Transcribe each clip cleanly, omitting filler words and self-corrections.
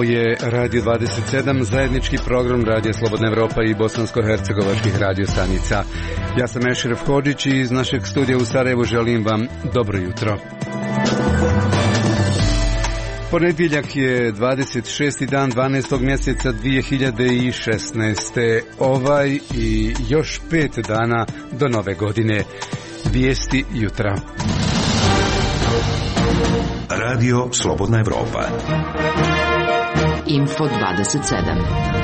je Radio 27, zajednički program Radio Slobodna Evropa i bosansko-hercegovačkih radiostanica. Ja sam Ešref Hodžić i iz našeg studija u Sarajevu želim vam dobro jutro. Ponedjeljak je 26. dan 12. mjeseca 2016. Ovaj i još 5 dana do nove godine. Vijesti jutra. Radio Slobodna Evropa. Info 27.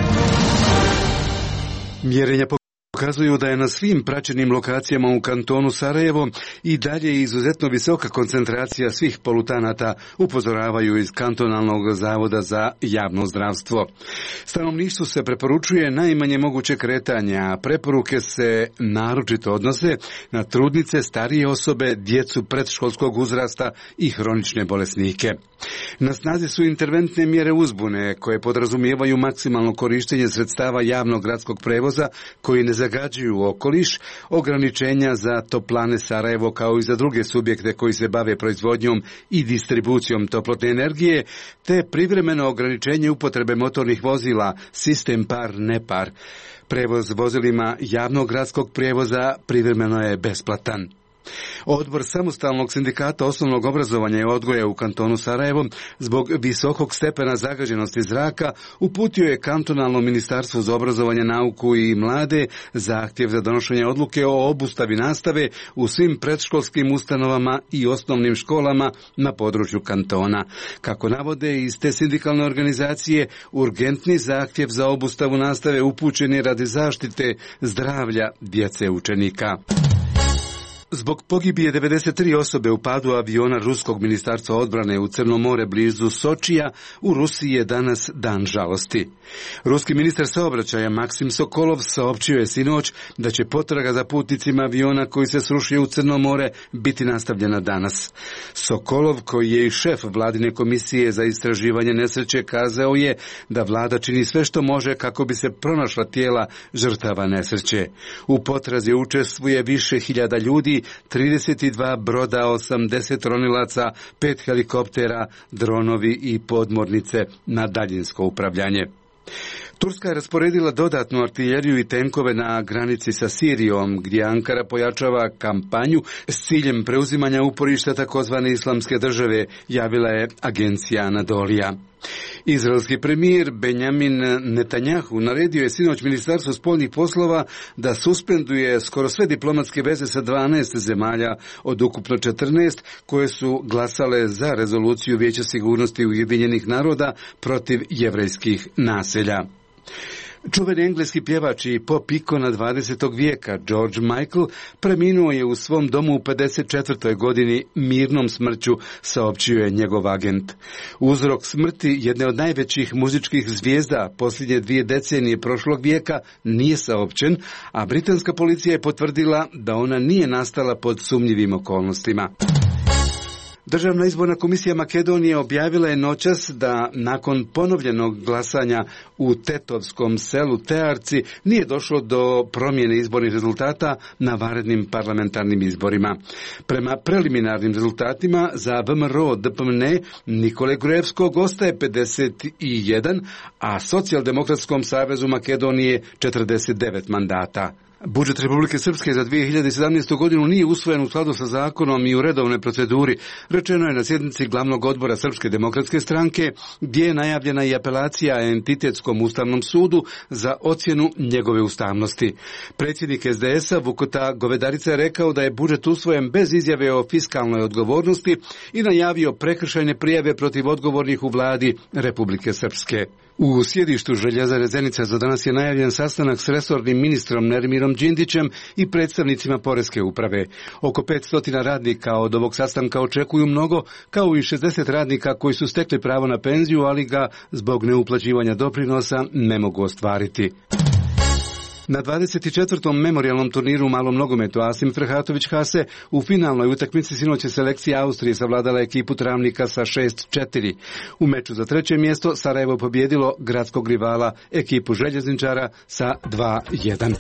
Mjerenja pokazuju da je na svim praćenim lokacijama u kantonu Sarajevo i dalje izuzetno visoka koncentracija svih polutanata, upozoravaju iz kantonalnog zavoda za javno zdravstvo. Stanovništvu se preporučuje najmanje moguće kretanje, a preporuke se naročito odnose na trudnice, starije osobe, djecu predškolskog uzrasta i hronične bolesnike. Na snazi su interventne mjere uzbune koje podrazumijevaju maksimalno korištenje sredstava javnog gradskog prevoza koji ne zagađuju okoliš, ograničenja za toplane Sarajevo kao i za druge subjekte koji se bave proizvodnjom i distribucijom toplotne energije, te privremeno ograničenje upotrebe motornih vozila, sistem par-nepar. Prevoz vozilima javnog gradskog prijevoza privremeno je besplatan. Odbor samostalnog sindikata osnovnog obrazovanja i odgoja u kantonu Sarajevo zbog visokog stepena zagađenosti zraka uputio je kantonalno ministarstvo za obrazovanje, nauku i mlade zahtjev za donošenje odluke o obustavi nastave u svim predškolskim ustanovama i osnovnim školama na području kantona. Kako navode iz te sindikalne organizacije, urgentni zahtjev za obustavu nastave upućen je radi zaštite zdravlja djece učenika. Zbog pogibije 93 osobe u padu aviona Ruskog ministarstva odbrane u Crno more blizu Sočija, u Rusiji je danas dan žalosti. Ruski ministar saobraćaja Maksim Sokolov saopćio je sinoć da će potraga za putnicima aviona koji se srušio u Crno more biti nastavljena danas. Sokolov, koji je i šef vladine komisije za istraživanje nesreće, kazao je da vlada čini sve što može kako bi se pronašla tijela žrtava nesreće. U potrazi učestvuje više hiljada ljudi, 32 broda, 80 ronilaca, 5 helikoptera, dronovi i podmornice na daljinsko upravljanje. Turska je rasporedila dodatnu artiljeriju i tenkove na granici sa Sirijom, gdje Ankara pojačava kampanju s ciljem preuzimanja uporišta takozvane islamske države, javila je agencija Anadolija. Izraelski premijer Benjamin Netanjahu naredio je sinoć Ministarstvu spoljnih poslova da suspenduje skoro sve diplomatske veze sa 12 zemalja od ukupno 14 koje su glasale za rezoluciju Vijeća sigurnosti Ujedinjenih naroda protiv jevrejskih naselja. Čuveni engleski pjevač i pop ikona 20. vijeka George Michael preminuo je u svom domu u 54. godini mirnom smrću, saopćio je njegov agent. Uzrok smrti jedne od najvećih muzičkih zvijezda posljednje 2 decenije prošlog vijeka nije saopćen, a britanska policija je potvrdila da ona nije nastala pod sumnjivim okolnostima. Državna izborna komisija Makedonije objavila je noćas da nakon ponovljenog glasanja u tetovskom selu Tearci nije došlo do promjene izbornih rezultata na vanrednim parlamentarnim izborima. Prema preliminarnim rezultatima za VMRO DPMNE Nikole Gruevskog ostaje 51, a Socijaldemokratskom savezu Makedonije 49 mandata. Budžet Republike Srpske za 2017. godinu nije usvojen u skladu sa zakonom i u redovnoj proceduri, rečeno je na sjednici glavnog odbora Srpske demokratske stranke, gdje je najavljena i apelacija Entitetskom ustavnom sudu za ocjenu njegove ustavnosti. Predsjednik SDS-a Vukota Govedarica je rekao da je budžet usvojen bez izjave o fiskalnoj odgovornosti i najavio prekršajne prijave protiv odgovornih u vladi Republike Srpske. U sjedištu Željezare Zenica za danas je najavljen sastanak s resornim ministrom Nermirom Đindićem i predstavnicima Poreske uprave. Oko 500 radnika od ovog sastanka očekuju mnogo, kao i 60 radnika koji su stekli pravo na penziju, ali ga zbog neuplaćivanja doprinosa ne mogu ostvariti. Na 24. memorijalnom turniru u malom nogometu Asim Ferhatović Hase u finalnoj utakmici sinoć je selekcija Austrije savladala ekipu Travnika sa 6-4. U meču za 3. mjesto Sarajevo pobjedilo gradskog rivala ekipu željezničara sa 2-1.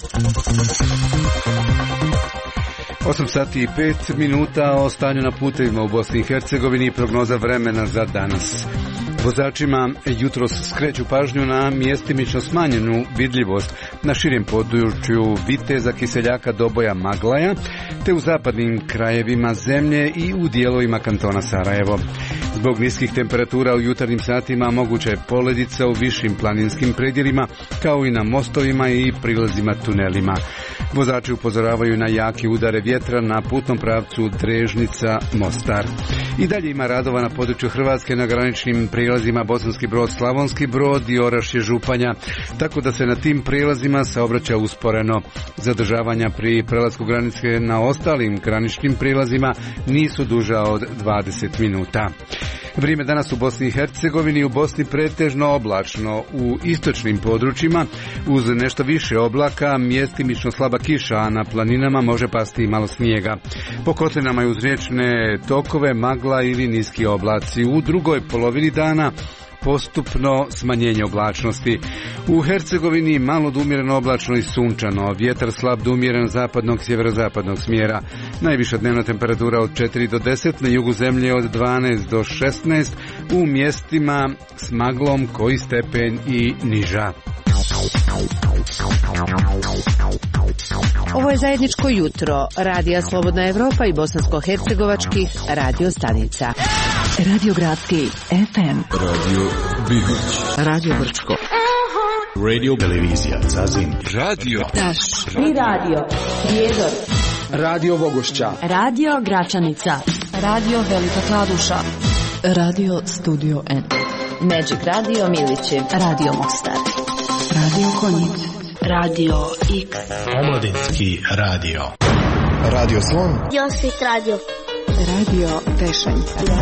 8 sati i 5 minuta o stanju na putevima u Bosni i Hercegovini i prognoza vremena za danas. Vozačima jutros skreću pažnju na mjestimično smanjenu vidljivost na širem području Viteza, Kiseljaka, Doboja, Maglaja, te u zapadnim krajevima zemlje i u dijelovima kantona Sarajevo. Zbog niskih temperatura u jutarnjim satima moguća je poledica u višim planinskim predjelima, kao i na mostovima i prilazima tunelima. Vozači upozoravaju na jake udare vjetra na putnom pravcu Drežnica-Mostar. I dalje ima radova na području Hrvatske na graničnim prijelazima Bosanski Brod, Slavonski Brod i Orašje, Županja, tako da se na tim prijelazima saobraća usporeno. Zadržavanja pri prelasku granice na ostalim graničnim prijelazima nisu duža od 20 minuta. Vrijeme danas u Bosni i Hercegovini, u Bosni pretežno oblačno, u istočnim područjima uz nešto više oblaka, mjestimično slaba kiša, a na planinama može pasti i malo snijega. Po kotlinama i uz riječne tokove magla ili niski oblaci. U drugoj polovini dana postupno smanjenje oblačnosti. U Hercegovini malo do umjereno oblačno i sunčano, vjetar slab do umjeren zapadnog sjeverozapadnog smjera. Najviša dnevna temperatura od 4 do 10, na jugu zemlje od 12 do 16, u mjestima s maglom koji stepen i niža. Ovo je zajedničko jutro Radija Slobodna Evropa i bosansko-hercegovačkih radio stanica. Radio Gradski FM, Radio Bihać, Radio Brčko, Radio Televizija Zazin, Radio Taš i Radio Prijedor, Radio Vogošća, Radio Gračanica, Radio Velika Kladuša, Radio Studio N, Magic Radio Milići, Radio Mostar, Radio Konjic, Radio X, Omladinski radio. Radio Slon, Josip Radio, Radio Pešanica,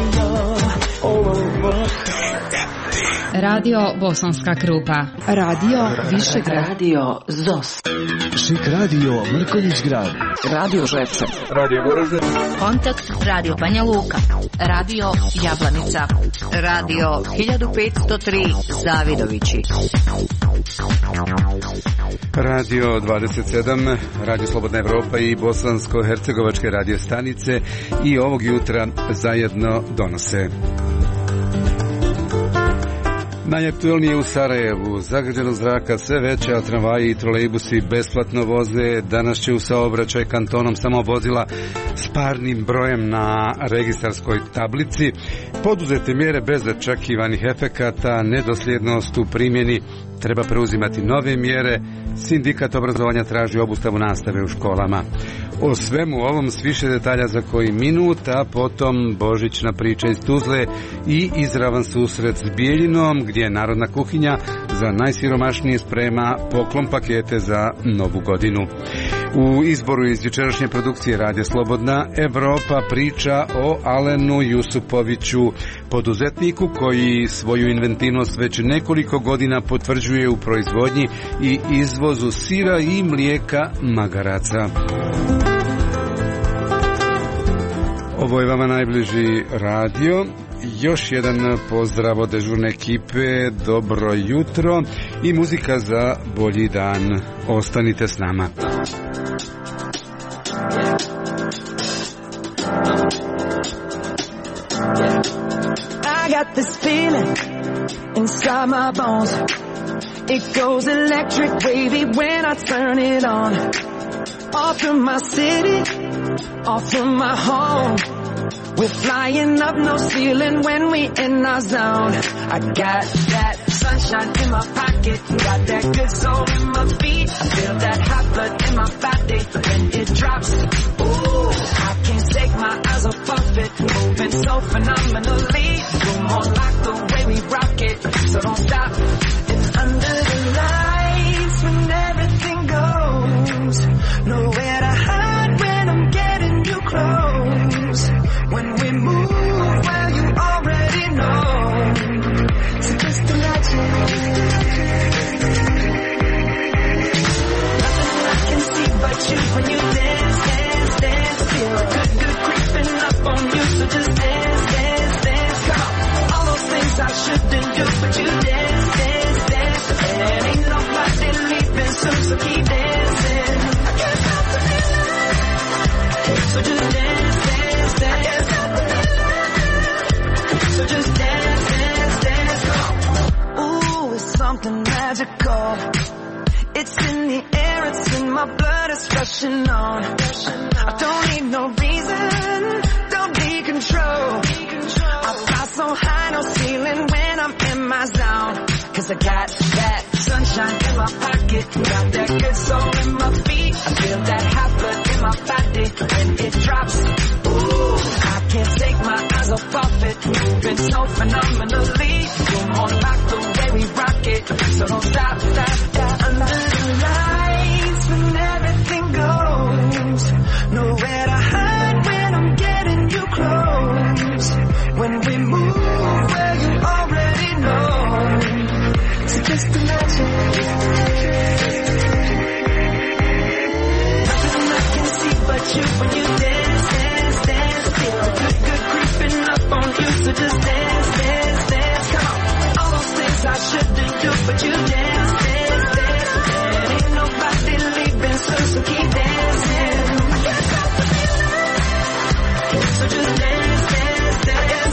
Radio Bosanska Krupa, Radio Višegrad, Radio Zos, Šik Radio Mrkonjić Grad, Radio Žepče, Radio Goražde, Kontakt Radio Banja Luka, Radio Jablanica, Radio 1503 Zavidovići, Radio 27, Radio Slobodna Evropa i bosansko-hercegovačke radio stanice i ovog jutra zajedno donose. Najaktuelnije u Sarajevu, zagađenost zraka sve veća, a tramvaji i trolejbusi besplatno voze. Danas će u saobraćaj kantonom samo vozila s parnim brojem na registarskoj tablici. Poduzete mjere bez očekivanih efekata, nedosljednost u primjeni, treba preuzimati nove mjere. Sindikat obrazovanja traži obustavu nastave u školama. O svemu ovom s više detalja za koji minut, a potom božićna priča iz Tuzle i izravan susret s Bijeljinom, gdje je narodna kuhinja za najsiromašnije sprema poklon pakete za novu godinu. U izboru iz jučerašnje produkcije Radija Slobodna Evropa priča o Alenu Jusupoviću, poduzetniku koji svoju inventivnost već nekoliko godina potvrđuje u proizvodnji i izvozu sira i mlijeka magaraca. Ovo je vama najbliži radio. Još jedan pozdrav od dežurne ekipe, dobro jutro i muzika za bolji dan. Ostanite s nama. I got this feeling inside my bones. It goes electric wavy when I turn it on. Off from my city, off from my home. We're flying up no ceiling when we in our zone. I got that sunshine in my pocket, got that good soul in my feet. I feel that hot blood in my body when it drops. Ooh, I can't take my eyes off of it, moving so phenomenally. You're more like the way we rock it, so don't stop. It's under the lights when everything goes. Nowhere to hide when I'm getting you close. When we move, well, you already know. So just imagine. Nothing I can see but you when you dance, dance, dance. Feel good creeping up on you. So just dance, dance, dance. Come on. All those things I shouldn't do, but you dance. something magical. It's in the air, it's in my blood, it's rushing on. I don't need no reason, don't need control. I fly so high, no ceiling when I'm in my zone. Cause I got that sunshine in my pocket, got that good soul in my feet. I feel that hot blood in my body when it drops. Ooh, I can't take my eyes off of it, moving so phenomenally. Come on, rock the way we rock it, so don't stop, stop, stop. Under the lights when everything goes, nowhere to hide when I'm getting you close. When we move where you already know, so just imagine. Nothing I can see but you when you dance, dance, dance. Feel good, good creeping up on you, so just dance, dance, dance. Come on, all those things I shouldn't do, but you dance, dance, dance. And ain't nobody leaving, so keep dancing. I can't stop the feeling, so just dance, dance, dance.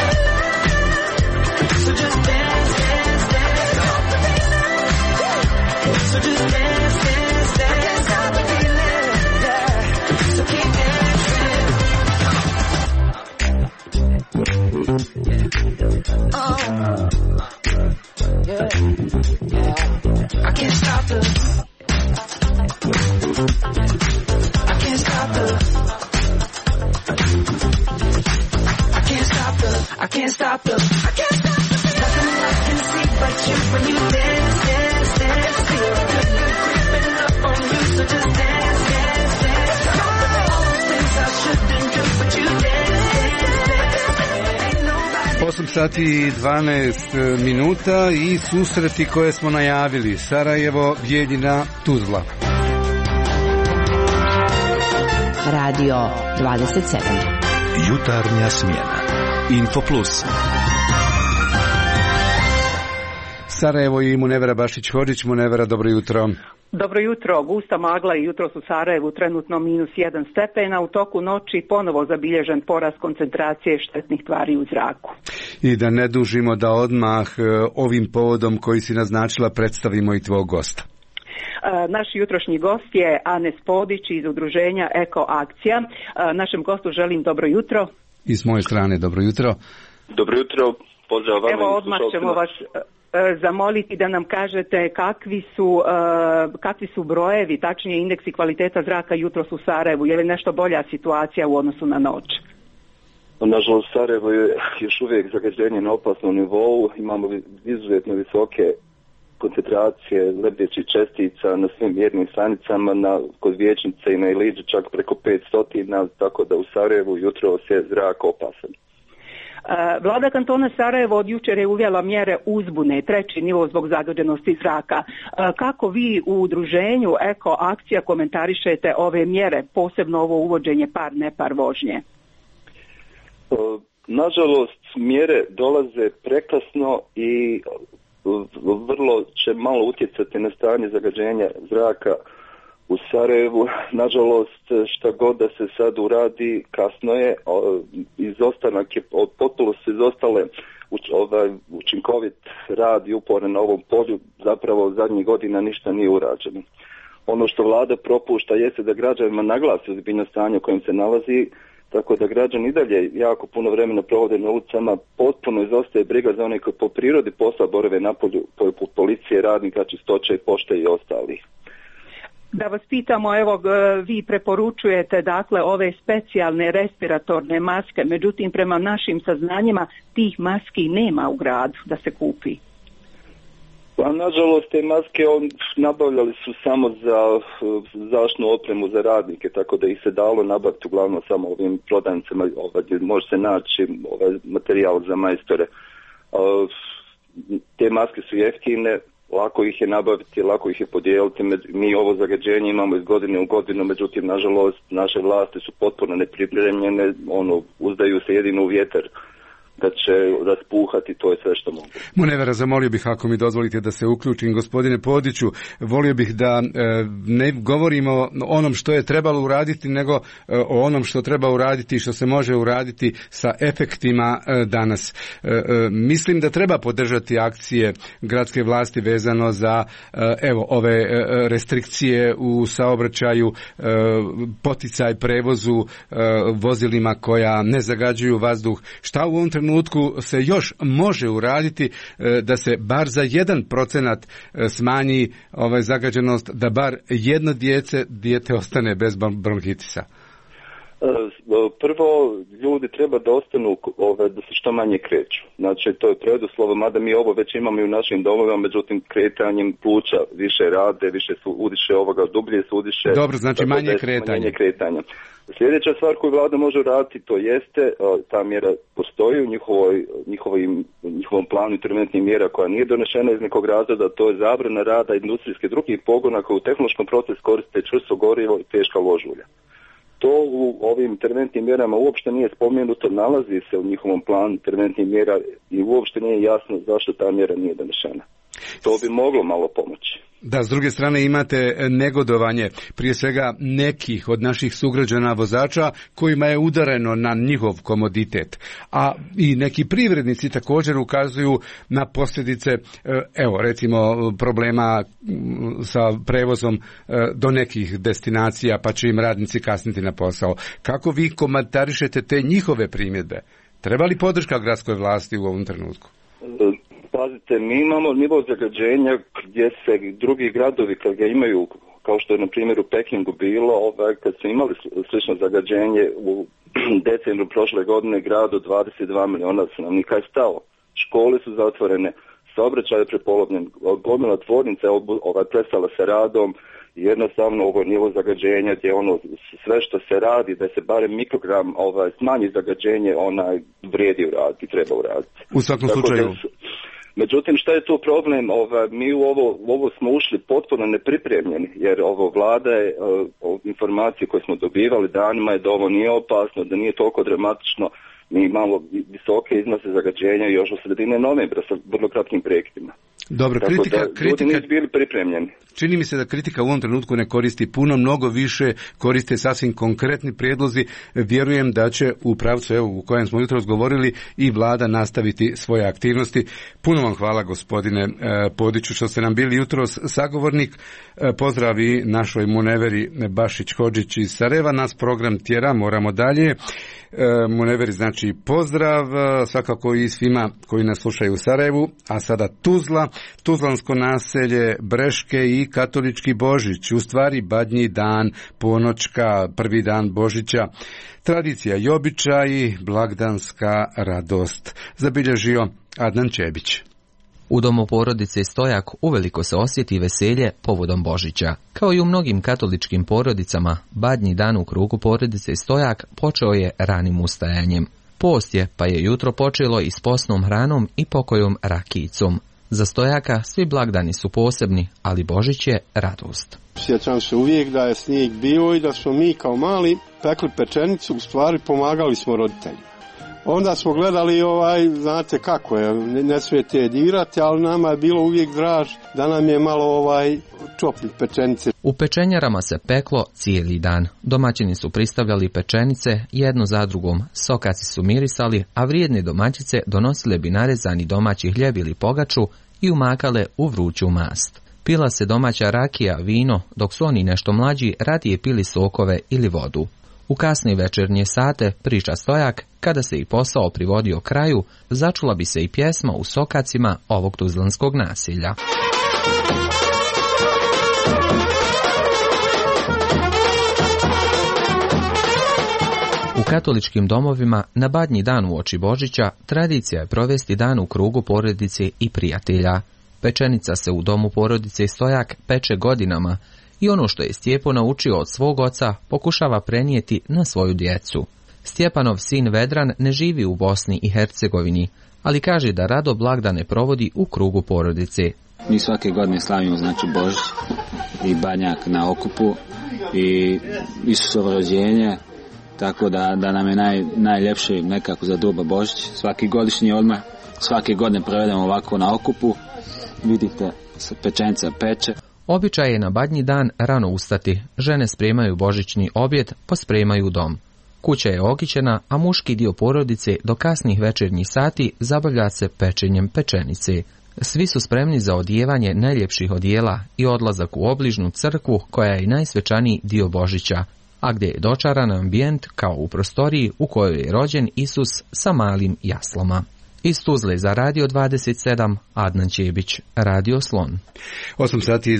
So just dance, dance, dance. So just dance, dance, dance. Stop the feeling, yeah. So keep dancing. Oh, yeah, yeah. I can't stop the. I can't stop the. I can't stop the. I can't stop the. I can't stop the. Nothing I can see but you when you dance, dance, dance. Feel good, good creeping up on you, so just dance, dance, dance. All those things I shouldn't do, but you dance, dance, dance. Ain't nobody. 8 sati i 12 minuta i susreti koje smo najavili. Sarajevo, Bijeljina, Tuzla. Radio 27. Jutarnja smjena. Info Plus. Sarajevo i Munevera Bašić-Hodžić. Munevera, dobro jutro. Dobro jutro. Gusta magla i jutros u Sarajevu trenutno -1 stepena. U toku noći ponovo zabilježen porast koncentracije štetnih tvari u zraku. I da ne dužimo, da odmah ovim povodom koji si naznačila predstavimo i tvog gosta. Naš jutrošnji gost je Anes Podić iz udruženja Eko Akcija. Našem gostu želim dobro jutro. I s moje strane dobro jutro. Dobro jutro, pozdrav vama. Evo odmah ćemo vas zamoliti da nam kažete kakvi su brojevi, tačnije indeksi kvaliteta zraka jutros u Sarajevu. Je li nešto bolja situacija u odnosu na noć? Nažalost, Sarajevo je još uvijek zagađenje na opasnom nivou. Imamo izuzetno visoke koncentracije lebdećih čestica na svim mjernim stanicama, kod Vijećnice i na Iliđi čak preko 500, tako da u Sarajevu jutros je zrak opasan. Vlada kantona Sarajevo od jučer je uvela mjere uzbune, 3. nivo zbog zagađenosti zraka. Kako vi u udruženju Eko Akcija komentarišete ove mjere, posebno ovo uvođenje par nepar vožnje? Nažalost, mjere dolaze prekasno i vrlo će malo utjecati na stanje zagađenja zraka u Sarajevu. Nažalost, šta god da se sad uradi, kasno je. Izostanak je, potpuno su izostale učinkovit rad i upore na ovom polju. Zapravo zadnjih godina ništa nije urađeno. Ono što vlada propušta jeste da građanima naglasi ozbiljno stanje u kojem se nalazi, tako da građani i dalje jako puno vremena provode na ulicama, potpuno izostaje briga za one koji po prirodi posla borave na polju, poput policije, radnika, čistoće, pošte i ostalih. Da vas pitamo, evo, vi preporučujete dakle ove specijalne respiratorne maske, međutim prema našim saznanjima tih maski nema u gradu da se kupi. Pa nažalost te maske nabavljali su samo za zaštitnu opremu za radnike, tako da ih se dalo nabaviti uglavnom samo ovim prodavnicama, gdje može se naći materijal za majstore. Te maske su jeftine, lako ih je nabaviti, lako ih je podijeliti. Mi ovo zagađenje imamo iz godine u godinu, međutim nažalost naše vlasti su potpuno nepripremljene, uzdaju se jedino u vjetar da će raspuhati, to je sve što mogu. Munevera, zamolio bih, ako mi dozvolite, da se uključim. Gospodine Podiću, volio bih da ne govorimo o onom što je trebalo uraditi, nego o onom što treba uraditi i što se može uraditi sa efektima danas. Mislim da treba podržati akcije gradske vlasti vezano za ove restrikcije u saobraćaju, poticaj prevozu vozilima koja ne zagađuju vazduh. Šta u ovom trenutku se još može uraditi da se bar za 1% smanji zagađenost, da bar jedno dijete ostane bez bronhitisa? Prvo, ljudi treba da ostanu, da se što manje kreću. Znači, to je preduslov, mada mi ovo već imamo i u našim domovima, međutim, kretanjem pluća više rade, više su udiše dublje su udiše. Dobro, znači manje kretanja. Sljedeća stvar koju vlada može raditi, to jeste, ta mjera postoji u njihovom planu interventnih mjera koja nije donešena iz nekog razloga, to je zabrana rada industrijskih drugih pogona koji u tehnološkom procesu koriste čvrsto gorivo i teška ložulja. To u ovim interventnim mjerama uopšte nije spomenuto, nalazi se u njihovom planu interventnih mjera i uopšte nije jasno zašto ta mjera nije donešena. To bi moglo malo pomoći. Da, s druge strane imate negodovanje prije svega nekih od naših sugrađana vozača kojima je udareno na njihov komoditet, a i neki privrednici također ukazuju na posljedice, recimo problema sa prevozom do nekih destinacija, pa će im radnici kasniti na posao. Kako vi komentarišete te njihove primjedbe? Treba li podrška gradskoj vlasti u ovom trenutku? Pazite, mi imamo nivo zagađenja gdje se drugi gradovi kad ga imaju, kao što je na primjer u Pekingu bilo, kad su imali slično zagađenje u decembru prošle godine, grad od 22 miliona stanovnika je stao. Škole su zatvorene, saobraćaj je prepolovljen, gomila tvornica je prestala sa radom, jednostavno ovo nivo zagađenja gdje sve što se radi da se barem mikrogram smanji zagađenje, vrijedi uraditi, treba uraditi. U svakom slučaju. Međutim, šta je tu problem? Mi u ovo smo ušli potpuno nepripremljeni, jer vlada je informacije koje smo dobivali danima je da ovo nije opasno, da nije toliko dramatično. Mi imamo visoke iznose zagađenja još u sredine novembra sa vrlo kratkim projektima. Dobro, kritika nisu bili pripremljeni. Čini mi se da kritika u ovom trenutku ne koristi puno, mnogo više koriste sasvim konkretni prijedlozi. Vjerujem da će u pravcu u kojem smo jutros govorili i vlada nastaviti svoje aktivnosti. Puno vam hvala, gospodine Podiću, što ste nam bili jutros sagovornik. Pozdravi našoj Muneveri Bašić-Hodžić iz Sarajeva. Nas program tjera, moramo dalje. Muneveri znači pozdrav, svakako i svima koji nas slušaju u Sarajevu, a sada Tuzla, Tuzlansko naselje, Breške i katolički Božić, u stvari Badnji dan, ponoćka, prvi dan Božića, tradicija i običaji, blagdanska radost, zabilježio Adnan Čebić. U domu porodice Stojak uveliko se osjeti veselje povodom Božića. Kao i u mnogim katoličkim porodicama, Badnji dan u krugu porodice Stojak počeo je ranim ustajanjem. Post je, pa je jutro počelo i s posnom hranom i pokojom rakijicom. Za Stojaka svi blagdani su posebni, ali Božić je radost. Sjećam se uvijek da je snijeg bio i da smo mi kao mali pekli pečenicu, u stvari pomagali smo roditeljima. Onda smo gledali, znate kako je, ne smijete dirati, ali nama je bilo uvijek draž da nam je malo čopit pečenice. U pečenjarama se peklo cijeli dan. Domaćini su pristavljali pečenice jednu za drugom, sokaci su mirisali, a vrijedne domaćice donosile bi narezani domaći hljeb ili pogaču i umakale u vruću mast. Pila se domaća rakija, vino, dok su oni nešto mlađi radije pili sokove ili vodu. U kasne večernje sate, priča Stojak, kada se i posao privodio kraju, začula bi se i pjesma u sokacima ovog tuzlanskog naselja. U katoličkim domovima na Badnji dan uoči Božića tradicija je provesti dan u krugu porodice i prijatelja. Pečenica se u domu porodice Stojak peče godinama i ono što je Stjepo naučio od svog oca pokušava prenijeti na svoju djecu. Stjepanov sin Vedran ne živi u Bosni i Hercegovini, ali kaže da rado blagdane provodi u krugu porodice. Mi svake godine slavimo Božić i Badnjak na okupu i Isusovo rođenje, tako da nam je najljepše nekako za doba Božić. Svaki godišnji odmah, svake godine provedemo ovako na okupu, vidite, pečenica peče. Običaj je na Badnji dan rano ustati, žene spremaju božićni objed, pospremaju dom. Kuća je okićena, a muški dio porodice do kasnih večernjih sati zabavlja se pečenjem pečenice. Svi su spremni za odijevanje najljepših odijela i odlazak u obližnu crkvu koja je i najsvečaniji dio Božića, a gdje je dočaran ambijent kao u prostoriji u kojoj je rođen Isus sa malim jaslama. Iz Tuzle za Radio 27, Adnan Čebić, Radio Slon. 8 sati i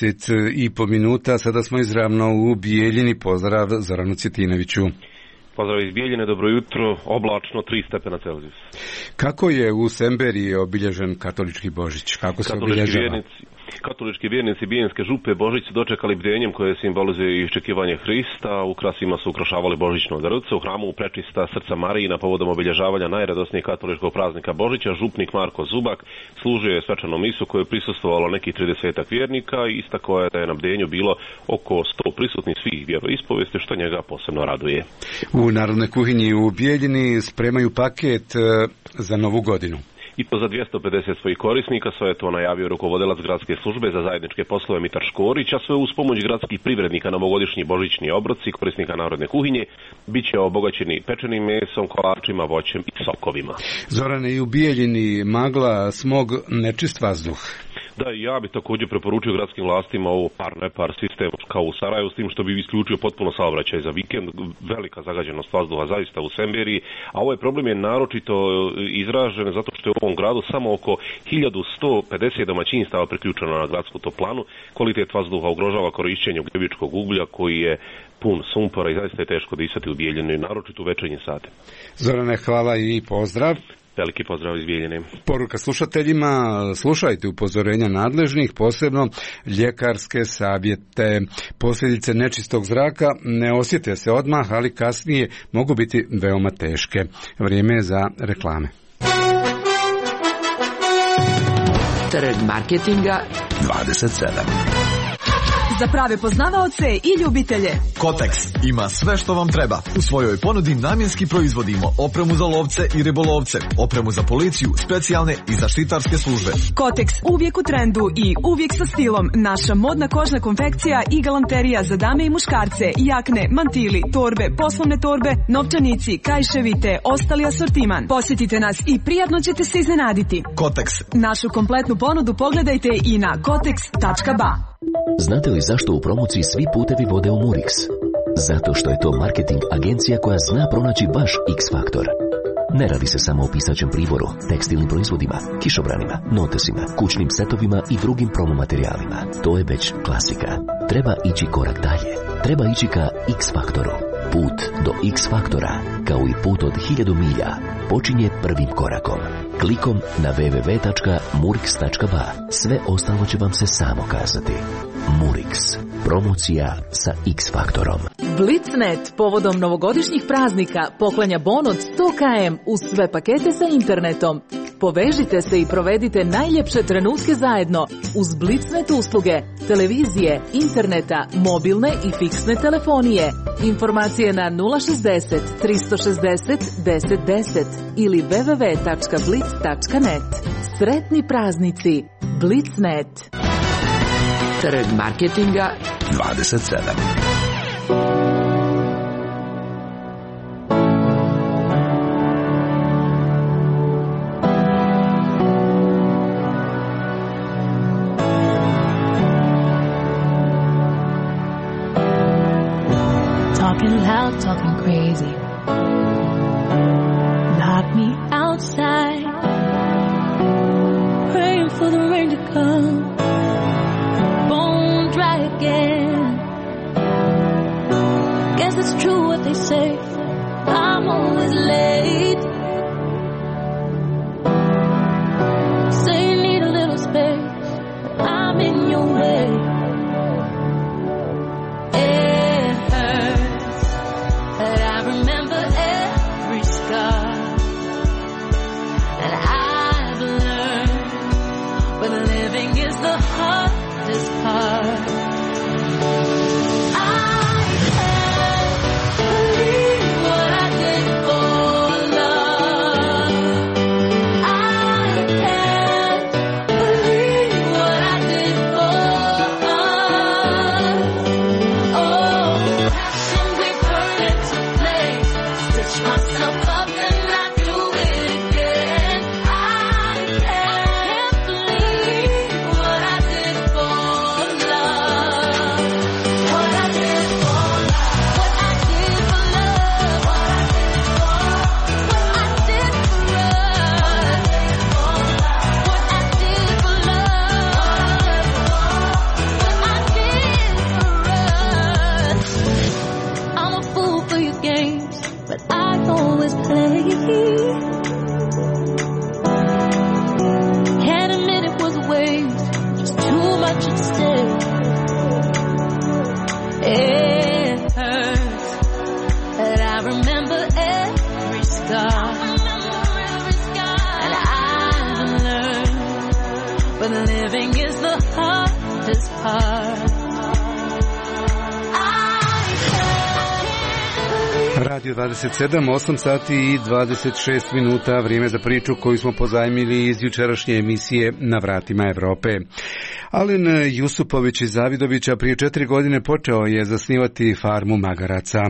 20,5 minuta, sada smo izravno u Bijeljini. Pozdrav Zoranu Cvjetinoviću. Pozdrav iz Bijeljine, dobro jutro, oblačno 3 stepena Celzijusa. Kako je u Semberiji obilježen katolički Božić? Kako se obilježava? Katolički vjernici Bijeljinske župe Božić su dočekali bdenjem koje simbolizuje iščekivanje Hrista. Ukrasima su ukrašavali božićno drvce. U hramu Prečista srca Marijina povodom obilježavanja najradosnijeg katoličkog praznika Božića župnik Marko Zubak služio je svečanu misu koju je prisustvovalo nekih 30 vjernika i istakao je da je na bdenju bilo oko 100 prisutnih svih vjeroispovesti, što njega posebno raduje. U Narodnoj kuhinji u Bijeljini spremaju paket za Novu godinu. I to za 250 svojih korisnika, sve je to najavio rukovodilac gradske službe za zajedničke poslove Mitar Škorić, a sve uz pomoć gradskih privrednika novogodišnji božićni obroci korisnika Narodne kuhinje bit će obogaćeni pečenim mesom, kolačima, voćem i sokovima. Zorane, i u Bijeljini magla, smog, nečist vazduh. Da, ja bih također preporučio gradskim vlastima ovo par sistem kao u Sarajevu, s tim što bi isključio potpuno saobraćaj za vikend. Velika zagađenost vazduha zaista u Semberiji, a ovaj problem je naročito izražen zato što je u ovom gradu samo oko 1150 domaćinstava priključeno na gradsku toplanu. Kvalitet vazduha ugrožava korišćenje ugljičkog uglja koji je pun sumpora i zaista je teško disati u Bijeljini, naročito u večernje sate. Zorane, hvala i pozdrav. Veliki pozdrav iz Bijeljine. Poruka slušateljima, slušajte upozorenja nadležnih, posebno ljekarske savjete. Posljedice nečistog zraka ne osjete se odmah, ali kasnije mogu biti veoma teške. Vrijeme je za reklame. Trg marketinga 27. Za prave poznavaoce i ljubitelje. Kotex ima sve što vam treba. U svojoj ponudi namjenski proizvodimo opremu za lovce i ribolovce, opremu za policiju, specijalne i zaštitarske službe. Kotex uvijek u trendu i uvijek sa stilom. Naša modna kožna konfekcija i galanterija za dame i muškarce, jakne, mantili, torbe, poslovne torbe, novčanici, kajševi te ostali asortiman. Posjetite nas i prijatno ćete se iznenaditi. Kotex. Našu kompletnu ponudu pogledajte i na kotex.ba. Znate li zašto u promociji svi putevi vode u Murix? Zato što je to marketing agencija koja zna pronaći baš X-faktor. Ne radi se samo o pisaćem priboru, tekstilnim proizvodima, kišobranima, notesima, kućnim setovima i drugim promomaterijalima. To je već klasika. Treba ići korak dalje. Treba ići ka X-faktoru. Put do X-faktora, kao i put od 1000 milja, počinje prvim korakom. Klikom na www.murix.ba. Sve ostalo će vam se samo kazati. Murix. Promocija sa X-faktorom. Blitznet povodom novogodišnjih praznika poklanja bon od 100 km uz sve pakete sa internetom. Povežite se i provedite najljepše trenutke zajedno uz Blitznet usluge, televizije, interneta, mobilne i fiksne telefonije. Informacije na 060 360 1010 ili www.blitz.net. Sretni praznici. Blitznet. Trg marketinga 27. Talking loud, talking crazy. Lock me outside. Praying for the rain to come. Bone dry again. Guess it's true what they say. I'm always late. Say you need a little space. I'm in your way. I can't believe let you stay. It hurts, but I remember every scar. And I've learned, but living is the hardest part. Radio 27, 8 sati i 26 minuta, vrijeme za priču koju smo pozajmili iz jučerašnje emisije Na vratima Evrope. Alen Jusupović iz Zavidovića prije 4 godine počeo je zasnivati farmu magaraca.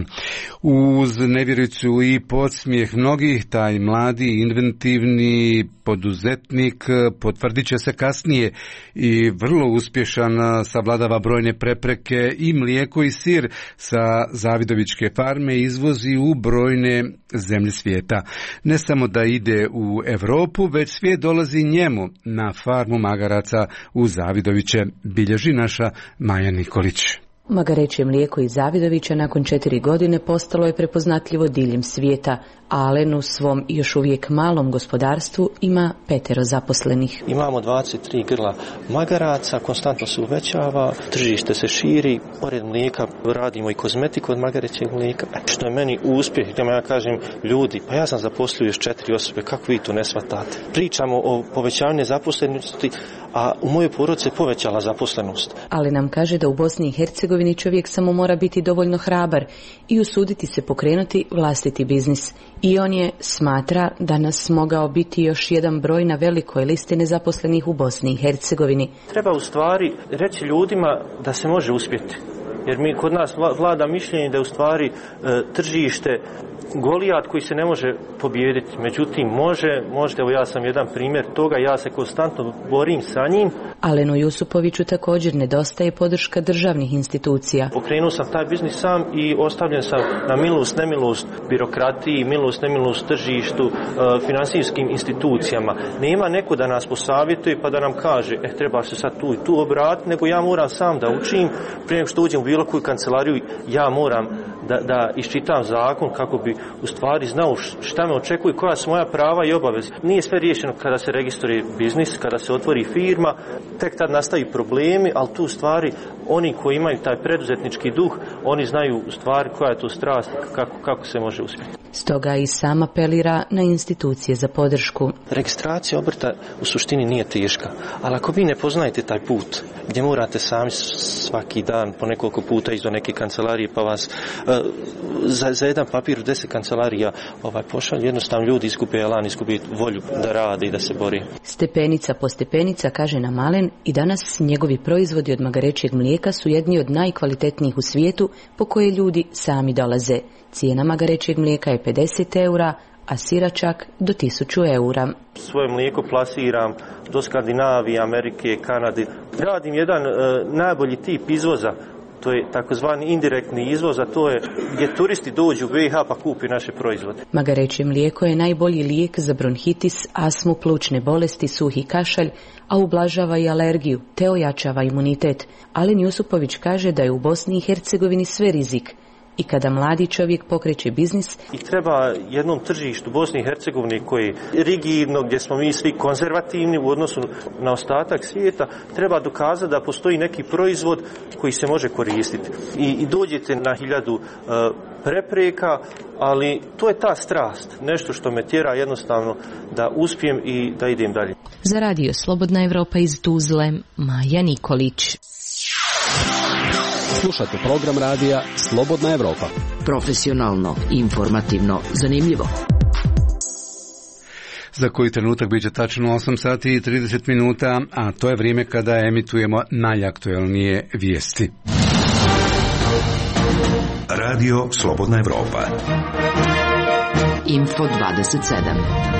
Uz nevjericu i podsmijeh mnogih, taj mladi, inventivni poduzetnik potvrdit će se kasnije i vrlo uspješan, savladava brojne prepreke i mlijeko i sir sa Zavidovićke farme izvozi u brojne zemlje svijeta. Ne samo da ide u Europu, već svijet dolazi njemu na farmu magaraca u Zavidoviće, bilježi naša Maja Nikolić. Magareće mlijeko iz Zavidovića nakon 4 godine postalo je prepoznatljivo diljem svijeta. Alen u svom još uvijek malom gospodarstvu ima 5 zaposlenih. Imamo 23 grla magaraca, konstantno se uvećava, tržište se širi, pored mlijeka radimo i kozmetiku od magarećeg mlijeka. Što je meni uspjeh, gdje ja kažem ljudi, pa ja sam zaposlio još 4 osobe, kako vi to ne shvatate? Pričamo o povećanju zaposlenosti, a u mojoj porodici se povećala zaposlenost. Ali nam kaže da u Bosni i Hercegovini čovjek samo mora biti dovoljno hrabar i usuditi se pokrenuti vlastiti biznis. I on je smatra danas mogao biti još jedan broj na velikoj listi nezaposlenih u Bosni i Hercegovini. Treba u stvari reći ljudima da se može uspjeti. Jer mi kod nas vlada mišljenje da je u stvari tržište Golijat koji se ne može pobijediti. Međutim, možete, evo ja sam jedan primjer toga, ja se konstantno borim sa njim. Alenu Jusupoviću također nedostaje podrška državnih institucija. Pokrenuo sam taj biznis sam i ostavljen sam na milost, nemilost birokratiji, milost, nemilost tržištu, financijskim institucijama. Nema neko da nas posavjetuje pa da nam kaže, treba se sad tu i tu obratiti, nego ja moram sam da učim, prije nego što uđem u bilo koju kancelariju, ja moram da iščitam zakon kako bi u stvari znao šta me očekuje, koja su moja prava i obaveze. Nije sve riješeno kada se registruje biznis, kada se otvori firma, tek tad nastaju problemi, ali tu u stvari oni koji imaju taj preduzetnički duh, oni znaju u stvari koja je to strast, kako se može uspjeti. Stoga i sam apelira na institucije za podršku. Registracija obrta u suštini nije teška, ali ako vi ne poznajete taj put, gdje morate sami svaki dan po nekoliko puta ići do neke kancelarije, pa vas za jedan papir u 10 kancelarija pošalju, jednostavno ljudi izgube elan, izgube volju da rade i da se bori. Stepenica po stepenica, kaže nam Alen, i danas njegovi proizvodi od magarećeg mlijeka su jedni od najkvalitetnijih u svijetu po koje ljudi sami dolaze. Cijena magarećeg mlijeka je 50 eura, a sira čak do 1000 eura. Svoje mlijeko plasiram do Skandinavije, Amerike, Kanade. Radim jedan najbolji tip izvoza. To je takozvani indirektni izvoz, a to je gdje turisti dođu u BiH pa kupi naše proizvode. Magareće mlijeko je najbolji lijek za bronhitis, astmu, plućne bolesti, suhi kašalj, a ublažava i alergiju, te ojačava imunitet. Alen Jusupović kaže da je u Bosni i Hercegovini sve rizik. I kada mladi čovjek pokreće biznis, i treba jednom tržištu Bosni i Hercegovine koji je rigidno, gdje smo mi svi konzervativni u odnosu na ostatak svijeta, treba dokazati da postoji neki proizvod koji se može koristiti. I dođete na 1000 prepreka, ali to je ta strast, nešto što me tjera jednostavno da uspijem i da idem dalje. Za Radio Slobodna Evropa iz Tuzle, Maja Nikolić. Slušajte program radija Slobodna Evropa. Profesionalno, informativno, zanimljivo. Za koji trenutak bit će tačno 8 sati i 30 minuta, a to je vrijeme kada emitujemo najaktuelnije vijesti. Radio Slobodna Evropa. Info 27.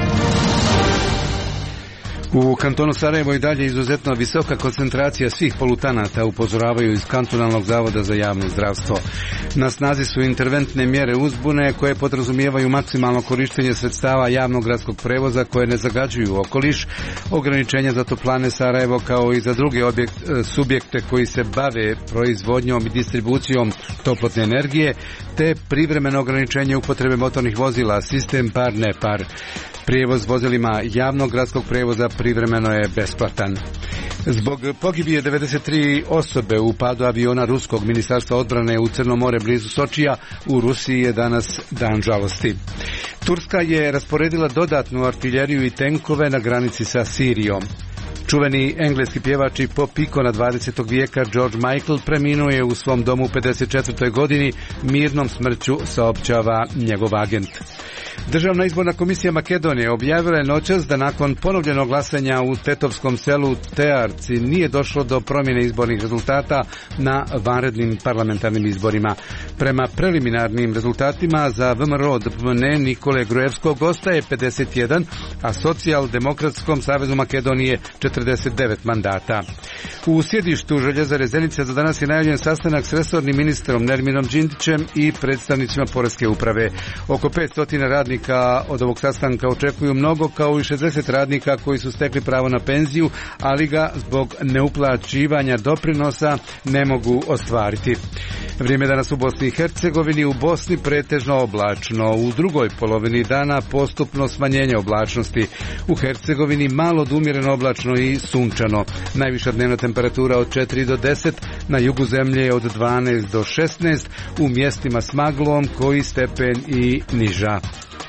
U kantonu Sarajevo i dalje izuzetno visoka koncentracija svih polutanata, upozoravaju iz kantonalnog zavoda za javno zdravstvo. Na snazi su interventne mjere uzbune koje podrazumijevaju maksimalno korištenje sredstava javnog gradskog prevoza koje ne zagađuju okoliš, ograničenja za toplane Sarajevo kao i za druge subjekte koji se bave proizvodnjom i distribucijom toplotne energije, te privremeno ograničenje upotrebe motornih vozila, sistem par-ne par. Prijevoz vozilima javnog gradskog prijevoza privremeno je besplatan. Zbog pogibije 93 osobe u padu aviona ruskog ministarstva odbrane u Crno more blizu Sočija, u Rusiji je danas dan žalosti. Turska je rasporedila dodatnu artiljeriju i tenkove na granici sa Sirijom. Čuveni engleski pjevač i pop ikona 20. vijeka George Michael preminuo je u svom domu u 54. godini, mirnom smrću saopćava njegov agent. Državna izborna komisija Makedonije objavila je noćas da nakon ponovljenog glasanja u tetovskom selu Tearci nije došlo do promjene izbornih rezultata na vanrednim parlamentarnim izborima. Prema preliminarnim rezultatima za VMRO DPMNE Nikole Gruevskog ostaje 51, a Socijaldemokratskom savezu Makedonije 49 mandata. U sjedištu Željezare Zenica za danas je najavljen sastanak s resornim ministrom Nerminom Đindićem i predstavnicima Poreske uprave. Oko 500 radnika od ovog sastanka očekuju mnogo, kao i 60 radnika koji su stekli pravo na penziju, ali ga zbog neuplaćivanja doprinosa ne mogu ostvariti. Vrijeme danas u Bosni i Hercegovini, u Bosni pretežno oblačno, u drugoj polovini dana postupno smanjenje oblačnosti. U Hercegovini malo od umjereno oblačno i sunčano. Najviša dnevna temperatura od 4 do 10, na jugu zemlje od 12 do 16, u mjestima s maglom koji stepen i niža.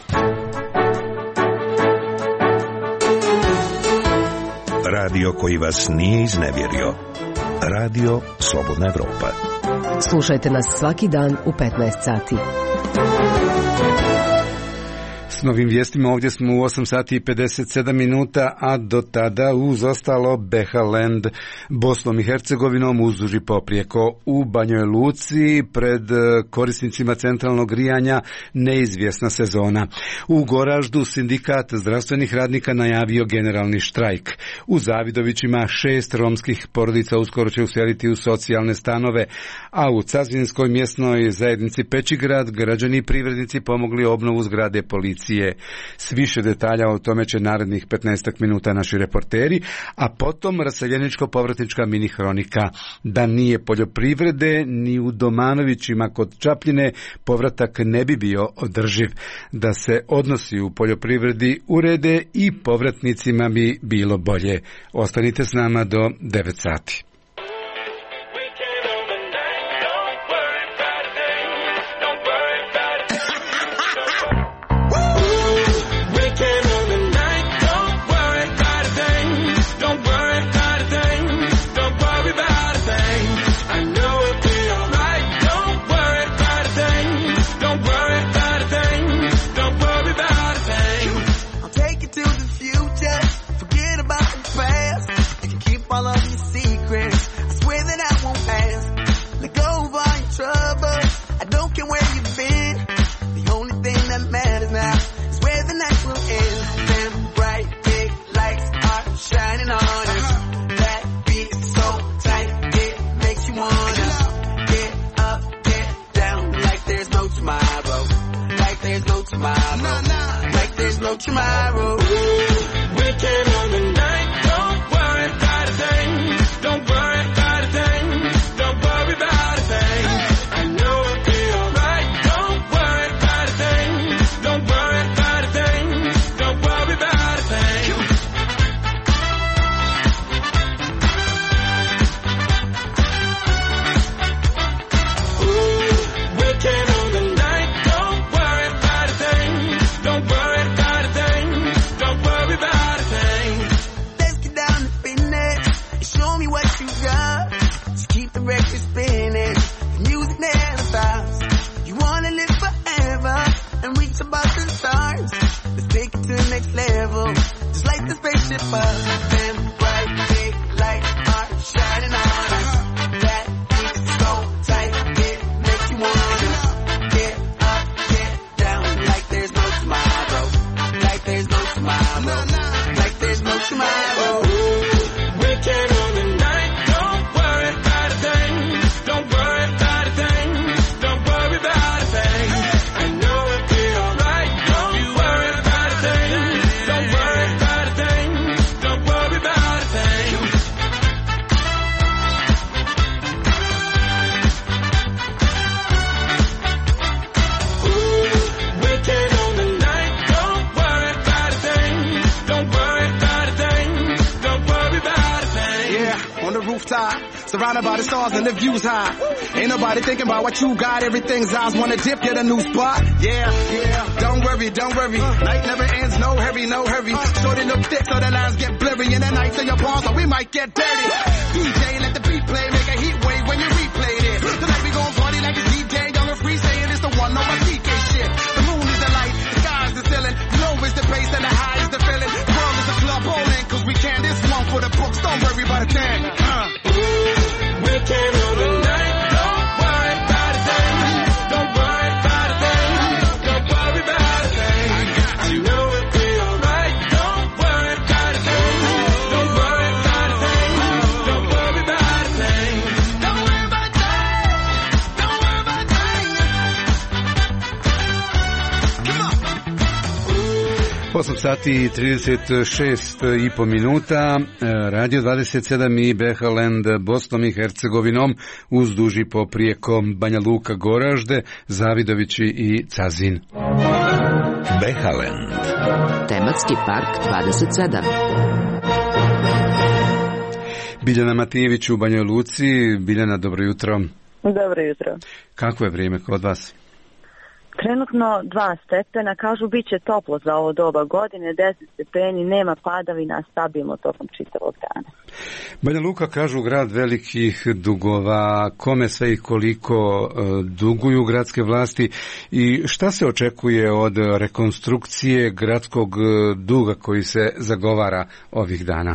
Radio koji vas nije iznevjerio. Radio Slobodna Evropa. Slušajte nas svaki dan u 15 sati. S novim vijestima ovdje smo u 8 sati i 57 minuta, a do tada uz ostalo Behaland, Bosnom i Hercegovinom uzduž i poprijeko. U Banjoj Luci pred korisnicima centralnog grijanja neizvjesna sezona. U Goraždu sindikat zdravstvenih radnika najavio generalni štrajk. U Zavidovićima 6 romskih porodica uskoro će useliti u socijalne stanove, a u Cazvinskoj mjesnoj zajednici Pećigrad građani i privrednici pomogli obnovu zgrade policije. S više detalja o tome će narednih 15 minuta naši reporteri, a potom raseljeničko-povratnička mini hronika. Da nije poljoprivrede, ni u Domanovićima kod Čapljine povratak ne bi bio održiv. Da se odnosi u poljoprivredi urede i povratnicima bi bilo bolje. Ostanite s nama do 9 sati. Tomorrow, we can on the night. Don't worry about a thing. Don't worry about a thing. Don't worry about a thing. I know it'll be alright. Don't worry about a thing. Don't worry about a thing. Don't worry about a thing. Ooh, we can on the night. Don't worry about a thing. Don't worry about a thing. surrounded by the stars and the views high. Ain't nobody thinking about what you got. Everything's eyes wanna dip, get a new spot. Yeah, don't worry, don't worry. Night never ends, no hurry, no hurry. Shorten up thick so the lines get blurry. And the nights in your palms, so we might get dirty. DJ, let the beat play, make a heat wave when you replay it. Tonight we gon' party like it's DJ, young and free, saying it's the one on my TK shit. The moon is the light, the sky's the ceiling. Low is the bass and the high is the feeling. The world is a club bowling, cause we can. This one for the books, don't worry about a thing. We can all the night, don't worry about a thing. Don't worry about a thing. Don't worry about a thing. You know it'll be alright, don't worry about a thing. Don't worry about a thing. Don't worry about a thing. Don't worry about a thing. Don't worry about a thing. Come on. 8 sati i 36,5 minuta, Radio 27 i Behaland Bosnom i Hercegovinom uz duži poprijeko Banja Luka, Goražde, Zavidovići i Cazin. Behaland. Tematski park 27. Biljana Matijević u Banjoj Luci. Biljana, dobro jutro. Dobro jutro. Kako je vrijeme kod vas? Trenutno 2 stepena, kažu bit će toplo za ovo doba godine, 10 stepeni, nema padavina, stabilno tokom čitavog dana. Banja Luka, kažu, grad velikih dugova. Kome sve i koliko duguju gradske vlasti i šta se očekuje od rekonstrukcije gradskog duga koji se zagovara ovih dana?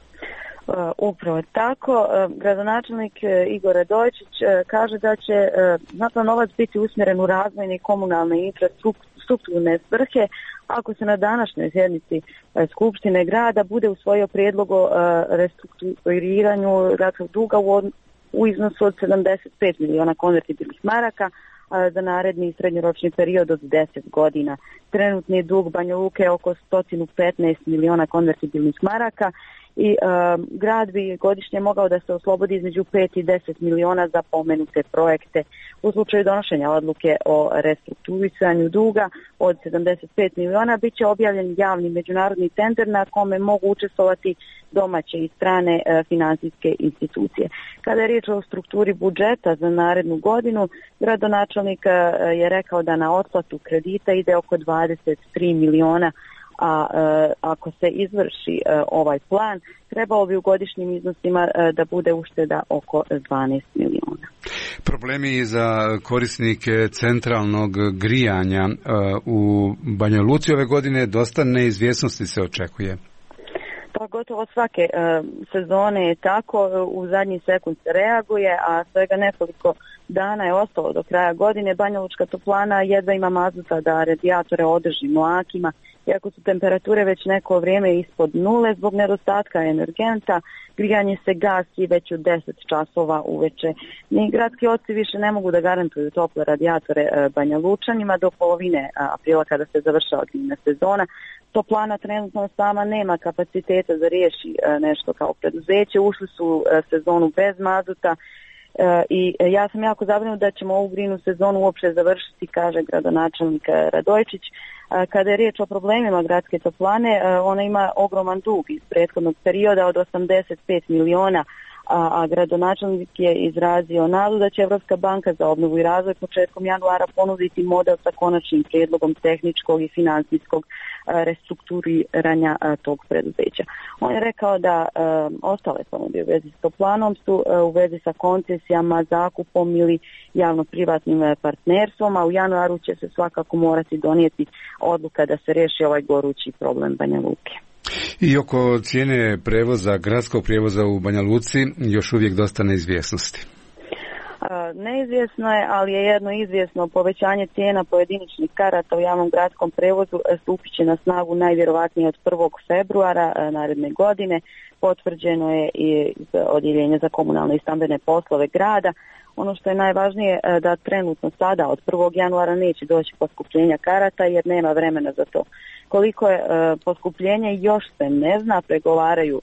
Upravo tako. Gradonačelnik Igor Radojičić kaže da će znatan novac biti usmjeren u razvojne i komunalne infrastrukturne svrhe ako se na današnjoj sjednici Skupštine grada bude usvojio prijedlog o restrukturiranju gradskog duga u iznosu od 75 miliona konvertibilnih maraka za naredni srednjoročni period od 10 godina. Trenutni dug Banja Luke je oko 115 miliona konvertibilnih maraka i grad bi godišnje mogao da se oslobodi između 5 i 10 miliona za pomenute projekte. U slučaju donošenja odluke o restrukturiranju duga od 75 miliona bit će objavljen javni međunarodni tender na kome mogu učestvovati domaće i strane financijske institucije. Kada je riječ o strukturi budžeta za narednu godinu, gradonačelnik je rekao da na otplatu kredita ide oko 23 miliona, a ako se izvrši ovaj plan, trebalo bi u godišnjim iznosima da bude ušteda oko 12 miliona. Problemi za korisnike centralnog grijanja u Banjoj Luci ove godine, dosta neizvjesnosti se očekuje. Pa gotovo svake sezone je tako, u zadnji sekund se reaguje, a svega nekoliko dana je ostalo do kraja godine. Banja Lučka toplana jedva ima mazuta da radijatore održi mlakima, iako su temperature već neko vrijeme ispod nule zbog nedostatka energenta, grijanje se gasi već u 10 časova uveče. Ni gradski oci više ne mogu da garantuju tople radijatore Banja Lučanima do polovine aprila kada se završava grijna sezona. Toplana trenutno sama nema kapaciteta da riješi nešto kao preduzeće, ušli su sezonu bez mazuta i ja sam jako zabrinut da ćemo ovu grijnu sezonu uopće završiti, kaže gradonačelnik Radojičić. Kada je riječ o problemima gradske toplane, ona ima ogroman dug iz prethodnog perioda od 85 miliona, a gradonačelnik je izrazio nadu da će Evropska banka za obnovu i razvoj početkom januara ponuditi model sa konačnim prijedlogom tehničkog i financijskog restrukturiranja tog preduzeća. On je rekao da ostale ponude u vezi s toplanom su u vezi sa koncesijama, zakupom ili javno-privatnim partnerstvom, a u januaru će se svakako morati donijeti odluka da se riješi ovaj gorući problem Banja Luke. I oko cijene prevoza, gradskog prijevoza u Banja Luci, još uvijek dosta neizvjesnosti. Neizvjesno je, ali je jedno izvjesno: povećanje cijena pojedinačnih karata u javnom gradskom prevozu stupit će na snagu najvjerovatnije od 1. februara naredne godine. Potvrđeno je i odjeljenje za komunalne i stambene poslove grada. Ono što je najvažnije da trenutno sada od 1. januara neće doći poskupljenja karata jer nema vremena za to. Koliko je poskupljenje još se ne zna, pregovaraju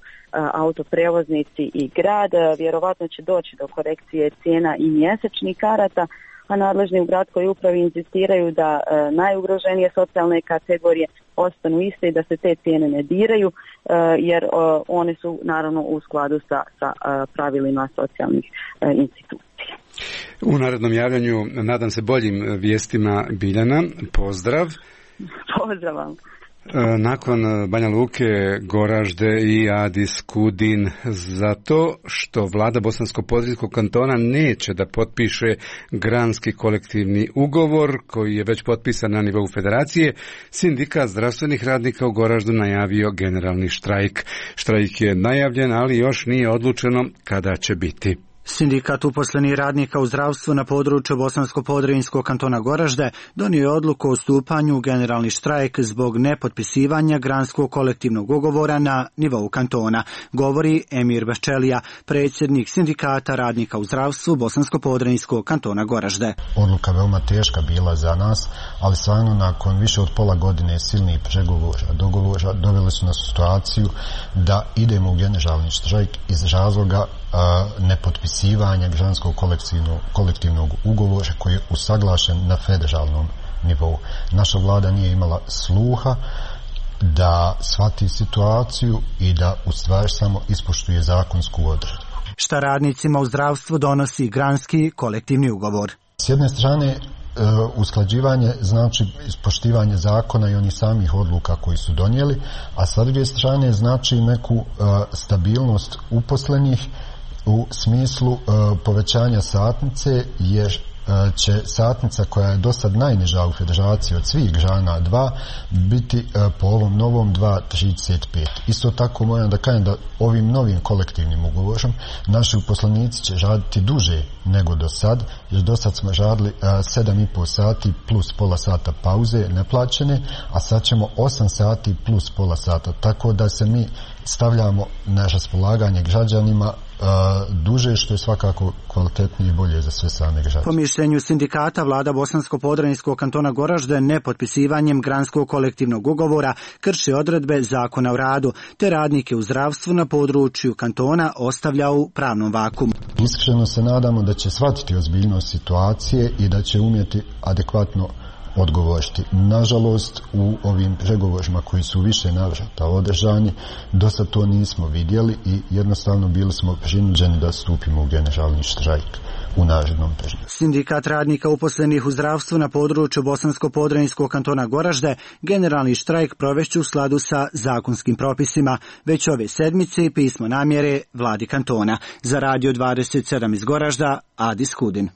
autoprevoznici i grad. Vjerovatno će doći do korekcije cijena i mjesečnih karata. a nadležni u gradskoj upravi insistiraju da najugroženije socijalne kategorije ostanu iste i da se te cijene ne diraju, jer one su naravno u skladu sa pravilima socijalnih institucija. U narednom javljanju nadam se boljim vijestima, Biljana. Pozdrav. Pozdrav vam. Nakon Banja Luke, Goražde i Adis Kudin, zato što vlada Bosansko-Podrinjskog kantona neće da potpiše granski kolektivni ugovor koji je već potpisan na nivou federacije, sindikat zdravstvenih radnika u Goraždu najavio generalni štrajk. Štrajk je najavljen, ali još nije odlučeno kada će biti. Sindikat uposlenih radnika u zdravstvu na području Bosansko-Podrinjskog kantona Goražde donio je odluku o stupanju u generalni štrajk zbog nepotpisivanja granskog kolektivnog ugovora na nivou kantona, govori Emir Beščelija, predsjednik sindikata radnika u zdravstvu Bosansko-Podrinjskog kantona Goražde. Odluka veoma teška bila za nas, ali stvarno nakon više od pola godine silnih pregovora, dogovora, doveli su nas u situaciju da idemo u generalni štrajk iz razloga nepotpisivanja granskog kolektivnog ugovora koji je usaglašen na federalnom nivou. Naša vlada nije imala sluha da shvati situaciju i da u stvari samo ispoštuje zakonsku odredbu. Šta radnicima u zdravstvu donosi granski kolektivni ugovor? S jedne strane usklađivanje znači ispoštivanje zakona i onih samih odluka koji su donijeli, a sa druge strane znači neku stabilnost uposlenih u smislu povećanja satnice, jer će satnica koja je do sad najniža u federaciji od svih grana 2 biti po ovom novom 2,35. Isto tako moram da kažem da ovim novim kolektivnim ugovorom naši uposlenici će raditi duže nego do sad, jer do sad smo radili 7,5 sati plus pola sata pauze neplaćene, a sad ćemo 8 sati plus pola sata, tako da se mi stavljamo na raspolaganje građanima duže, što je svakako kvalitetnije i bolje za sve same građane. Po mišljenju sindikata, vlada Bosansko-Podrinjskog kantona Goražde nepotpisivanjem granskog kolektivnog ugovora krši odredbe Zakona o radu, te radnike u zdravstvu na području kantona ostavlja u pravnom vakuumu. Iskreno se nadamo da će shvatiti ozbiljnost situacije i da će umjeti adekvatno odgovoriti. Nažalost, u ovim pregovorima koji su više navrata održani, dosta to nismo vidjeli i jednostavno bili smo prinuđeni da stupimo u generalni štrajk u narednom periodu. Sindikat radnika uposlenih u zdravstvu na području Bosansko-Podrinjskog kantona Goražde generalni štrajk provešće u skladu sa zakonskim propisima. Već ove sedmice pismo namjere vladi kantona. Za Radio 27 iz Goražda, Adis Kudin.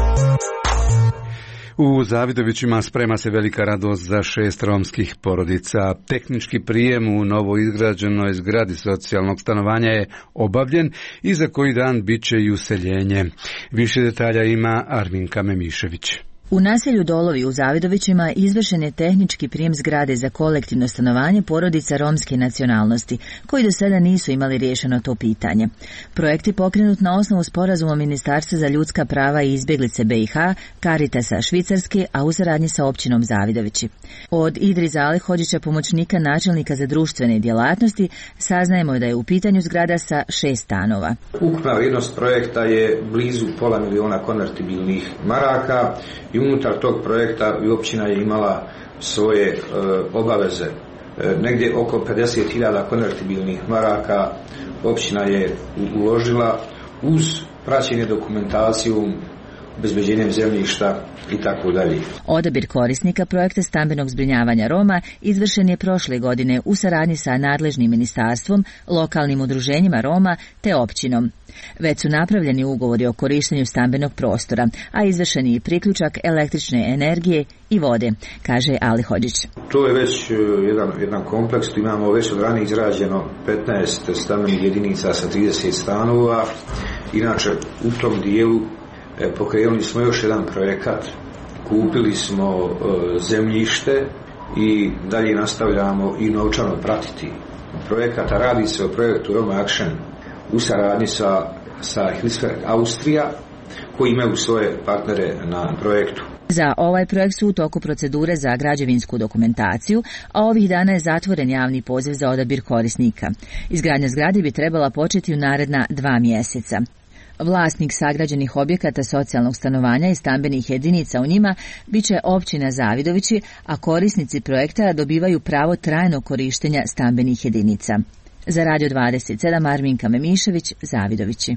U Zavidovićima sprema se velika radost za 6 romskih porodica. Tehnički prijem u novo izgrađenoj zgradi socijalnog stanovanja je obavljen i za koji dan bit će i useljenje. Više detalja ima Arminka Memišević. U naselju Dolovi u Zavidovićima izvršen je tehnički prijem zgrade za kolektivno stanovanje porodica romske nacionalnosti, koji do sada nisu imali riješeno to pitanje. Projekt je pokrenut na osnovu sporazuma Ministarstva za ljudska prava i izbjeglice BiH, Caritasa Švicarske, a u saradnji sa općinom Zavidovići. Od Idriza Alehođića, pomoćnika načelnika za društvene djelatnosti, saznajemo da je u pitanju zgrada sa 6 stanova. Ukupna vrijednost projekta je blizu $500.000 konvertibilnih maraka i unutar tog projekta i općina je imala svoje obaveze. Negdje oko 50.000 konvertibilnih maraka općina je uložila uz praćenje dokumentacijom, obezbeđenjem zemljišta i tako dalje. Odabir korisnika projekta stambenog zbrinjavanja Roma izvršen je prošle godine u saradnji sa nadležnim ministarstvom, lokalnim udruženjima Roma te općinom. Već su napravljeni ugovori o korištenju stambenog prostora, a izvršen je i priključak električne energije i vode, kaže Ali Hođić. To je već jedan kompleks, tu imamo već od ranije izrađeno 15 stambenih jedinica sa 30 stanova. Inače, u tom dijelu pokrenuli smo još jedan projekat, kupili smo zemljište i dalje nastavljamo i novčano pratiti projekata. Radi se o projektu Roma Action u saradnji sa Hilsberg Austrija, koji imaju svoje partnere na projektu. Za ovaj projekt su u toku procedure za građevinsku dokumentaciju, a ovih dana je zatvoren javni poziv za odabir korisnika. Izgradnja zgrade bi trebala početi u naredna 2 mjeseca. Vlasnik sagrađenih objekata socijalnog stanovanja i stambenih jedinica u njima bit će općina Zavidovići, a korisnici projekta dobivaju pravo trajnog korištenja stambenih jedinica. Za Radio 27 Arminka Memišević, Zavidovići.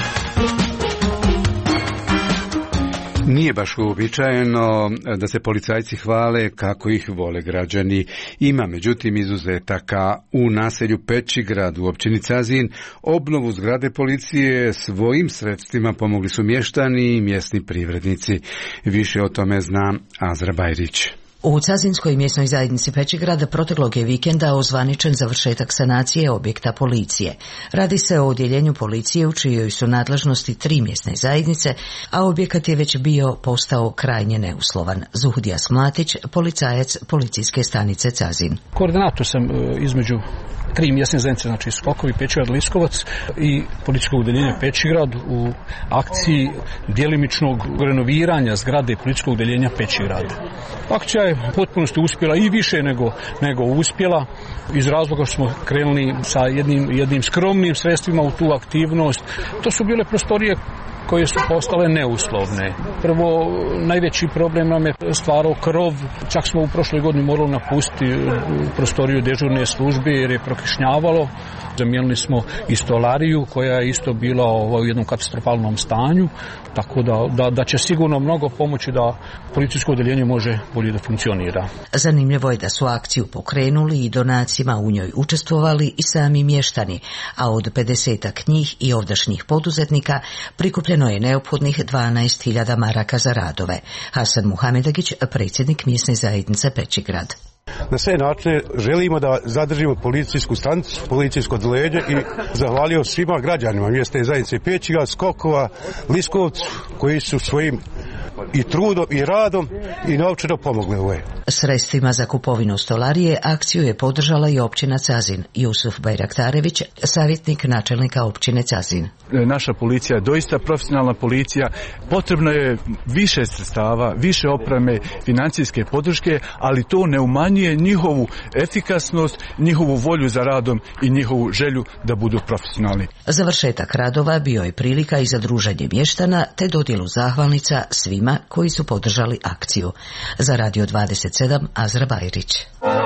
Nije baš uobičajeno da se policajci hvale kako ih vole građani. Ima međutim izuzetaka. U naselju Pećigrad u općini Cazin obnovu zgrade policije svojim sredstvima pomogli su mještani i mjesni privrednici. Više o tome zna Azra Bajrić. U Cazinskoj mjesnoj zajednici Pećigrad proteklog je vikenda ozvaničen završetak sanacije objekta policije. Radi se o odjeljenju policije u čijoj su nadležnosti 3 mjesne zajednice, a objekat je već postao krajnje neuslovan. Zuhdija Smlatić, policajac policijske stanice Cazin. Koordinator sam između 3 mjesne zajednice, znači Skokovi, Pećigrad, Liskovac i policijskog udjeljenja Pećigrad u akciji djelimičnog renoviranja zgrade policijskog udjeljenja Pećigrad. Akcija je potpunosti uspjela i više nego uspjela, iz razloga što smo krenuli sa jednim skromnim sredstvima u tu aktivnost. To su bile prostorije koje su postale neuslovne. Prvo, najveći problem nam je stvarao krov. Čak smo u prošloj godini morali napustiti prostoriju dežurne službe jer je prokišnjavalo. Zamijenili smo i stolariju koja je isto bila u jednom katastrofalnom stanju, tako da će sigurno mnogo pomoći da policijsko odjeljenje može bolje da funkcionira. Zanimljivo je da su akciju pokrenuli i donacijama u njoj učestvovali i sami mještani, a od 50 njih i ovdašnjih poduzetnika prikupljeno je neophodnih 12.000 maraka za radove. Hasan Muhamedagić, predsjednik mjesne zajednice Pećigrad. Na sve načine želimo da zadržimo policijsku stanicu, policijsko odjeljenje i zahvalio svima građanima mjesne zajednice Pećigrad, Skokova, Liskovcu koji su svojim i trudom i radom i novčano pomogli ove. Sredstvima za kupovinu stolarije akciju je podržala i općina Cazin. Jusuf Bajraktarević, savjetnik načelnika općine Cazin. Naša policija je doista profesionalna policija, potrebno je više sredstava, više opreme, financijske podrške, ali to ne umanjuje njihovu efikasnost, njihovu volju za radom i njihovu želju da budu profesionalni. Završetak radova bio je prilika i za druženje mještana te dodjelu zahvalnica svima koji su podržali akciju. Za Radio 27 Azra Bajrić.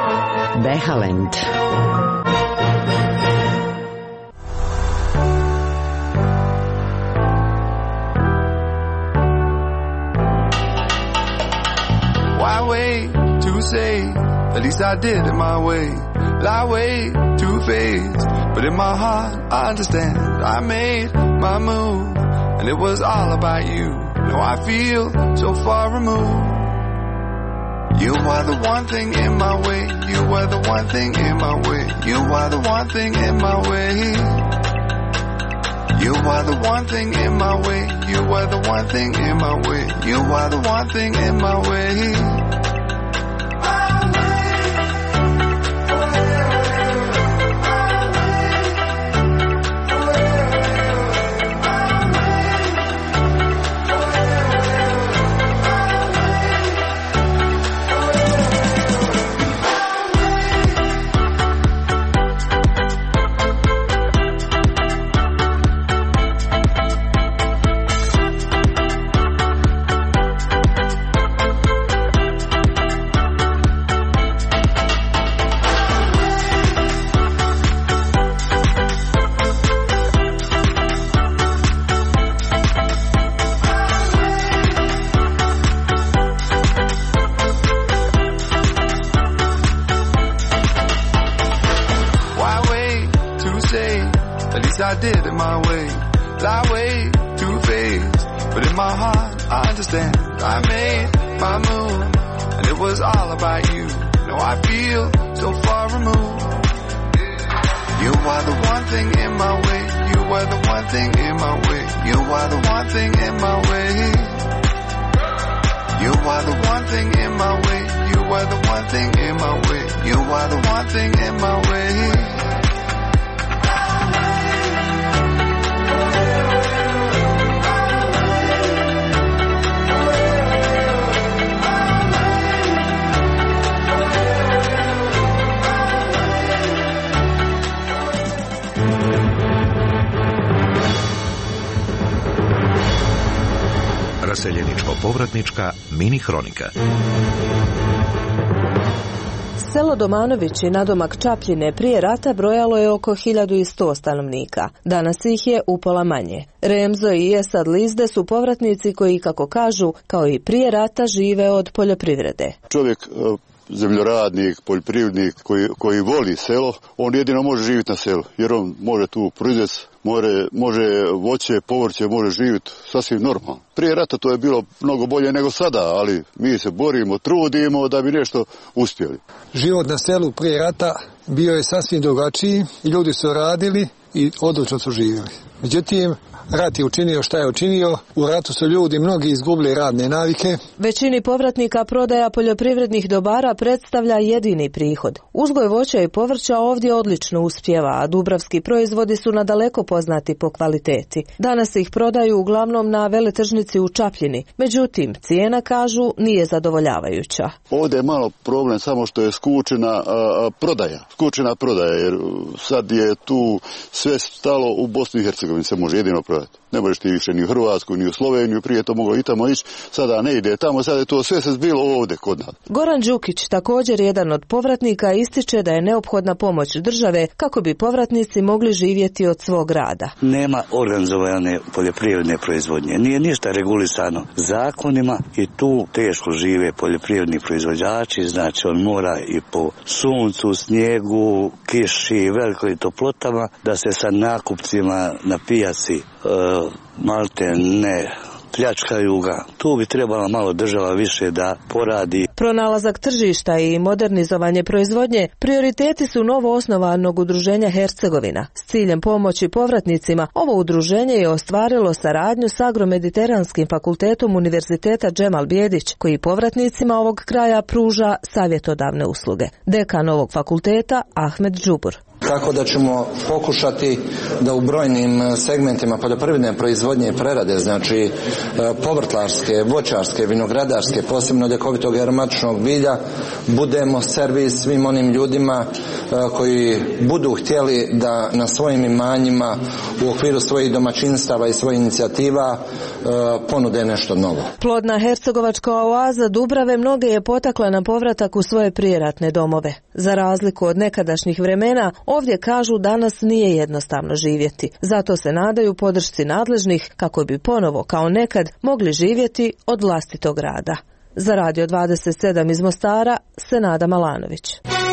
Behalend. Why wait to say, at least I did it my way. Lie way too faced, but in my heart I understand. I made my move, and it was all about you. Now I feel so far removed. You are the one thing in my way. You are the one thing in my way. You are the one thing in my way. You are the one thing in my way. You are the one thing in my way. You are the one thing in my way. I did it my way. Lie way too faced, but in my heart I understand. I made my move, and it was all about you. Now I feel so far removed. You are the one thing in my way. You are the one thing in my way. You are the one thing in my way. You are the one thing in my way. You are the one thing in my way. You are the one thing in my way. Raseljeničko-povratnička mini hronika. Selo Domanovići, nadomak Čapljine, prije rata brojalo je oko 1100 stanovnika. Danas ih je upola manje. Remzo i Esad Lizde su povratnici koji, kako kažu, kao i prije rata žive od poljoprivrede. Čovjek, zemljoradnik, poljoprivrednik koji voli selo, on jedino može živjeti na selu, jer on može tu proizvesti, može voće, povrće, može živjeti sasvim normalno. Prije rata to je bilo mnogo bolje nego sada, ali mi se borimo, trudimo da bi nešto uspjeli. Život na selu prije rata bio je sasvim drugačiji i ljudi su radili i odlično su živjeli. Međutim, rat je učinio šta je učinio, u ratu su ljudi mnogi izgubili radne navike. Većini povratnika prodaja poljoprivrednih dobara predstavlja jedini prihod. Uzgoj voća i povrća ovdje odlično uspijeva, a dubravski proizvodi su nadaleko poznati po kvaliteti. Danas ih prodaju uglavnom na veletržnici u Čapljini, međutim, cijena, kažu, nije zadovoljavajuća. Ovdje je malo problem samo što je skučena prodaja, jer sad je tu sve stalo u Bosni i Hercegovini, se može jedino prodati. Ne možeš ti više ni u Hrvatsku, ni u Sloveniju, prije to moglo i tamo ići, sada ne ide tamo, sada je to sve se zbilo ovdje kod nas. Goran Đukić, također jedan od povratnika, ističe da je neophodna pomoć države kako bi povratnici mogli živjeti od svog rada. Nema organizovane poljoprivredne proizvodnje, nije ništa regulisano zakonima i tu teško žive poljoprivredni proizvođači, znači on mora i po suncu, snijegu, kiši, velikoj toplotama da se sa nakupcima na pijaci malte ne pljačkaju ga. Tu bi trebala malo država više da poradi. Pronalazak tržišta i modernizovanje proizvodnje prioriteti su novo osnovanog udruženja Hercegovina. S ciljem pomoći povratnicima, ovo udruženje je ostvarilo saradnju s Agromediteranskim fakultetom Univerziteta Džemal Bijedić, koji povratnicima ovog kraja pruža savjetodavne usluge. Dekan ovog fakulteta Ahmed Džubur. Tako da ćemo pokušati da u brojnim segmentima poljoprivredne proizvodnje i prerade, znači povrtlarske, voćarske, vinogradarske, posebno ljekovitog i aromatičnog bilja, budemo servis svim onim ljudima koji budu htjeli da na svojim imanjima u okviru svojih domaćinstava i svojih inicijativa ponude nešto novo. Plodna hercegovačka oaza Dubrave mnoge je potakla na povratak u svoje prijeratne domove. Za razliku od nekadašnjih vremena, ovdje, kažu, danas nije jednostavno živjeti. Zato se nadaju podršci nadležnih kako bi ponovo, kao nekad, mogli živjeti od vlastitog rada. Za Radio 27 iz Mostara, Senada Malanović.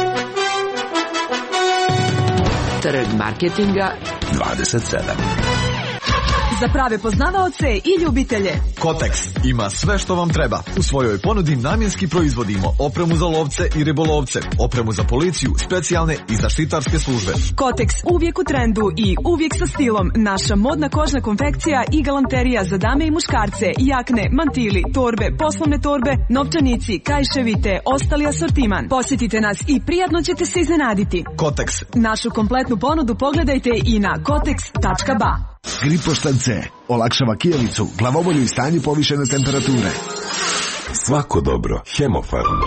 Trg marketinga 27. Za prave poznavaoce i ljubitelje. Kotex ima sve što vam treba. U svojoj ponudi namjenski proizvodimo opremu za lovce i ribolovce, opremu za policiju, specijalne i zaštitarske službe. Kotex uvijek u trendu i uvijek sa stilom. Naša modna kožna konfekcija i galanterija za dame i muškarce, jakne, mantili, torbe, poslovne torbe, novčanici, kajševi te ostali asortiman. Posjetite nas i prijatno ćete se iznenaditi. Kotex. Našu kompletnu ponudu pogledajte i na kotex.ba. Gripoštan C olakšava kijevicu, glavobolju i stanje povišene temperature. Svako dobro. Hemofarm.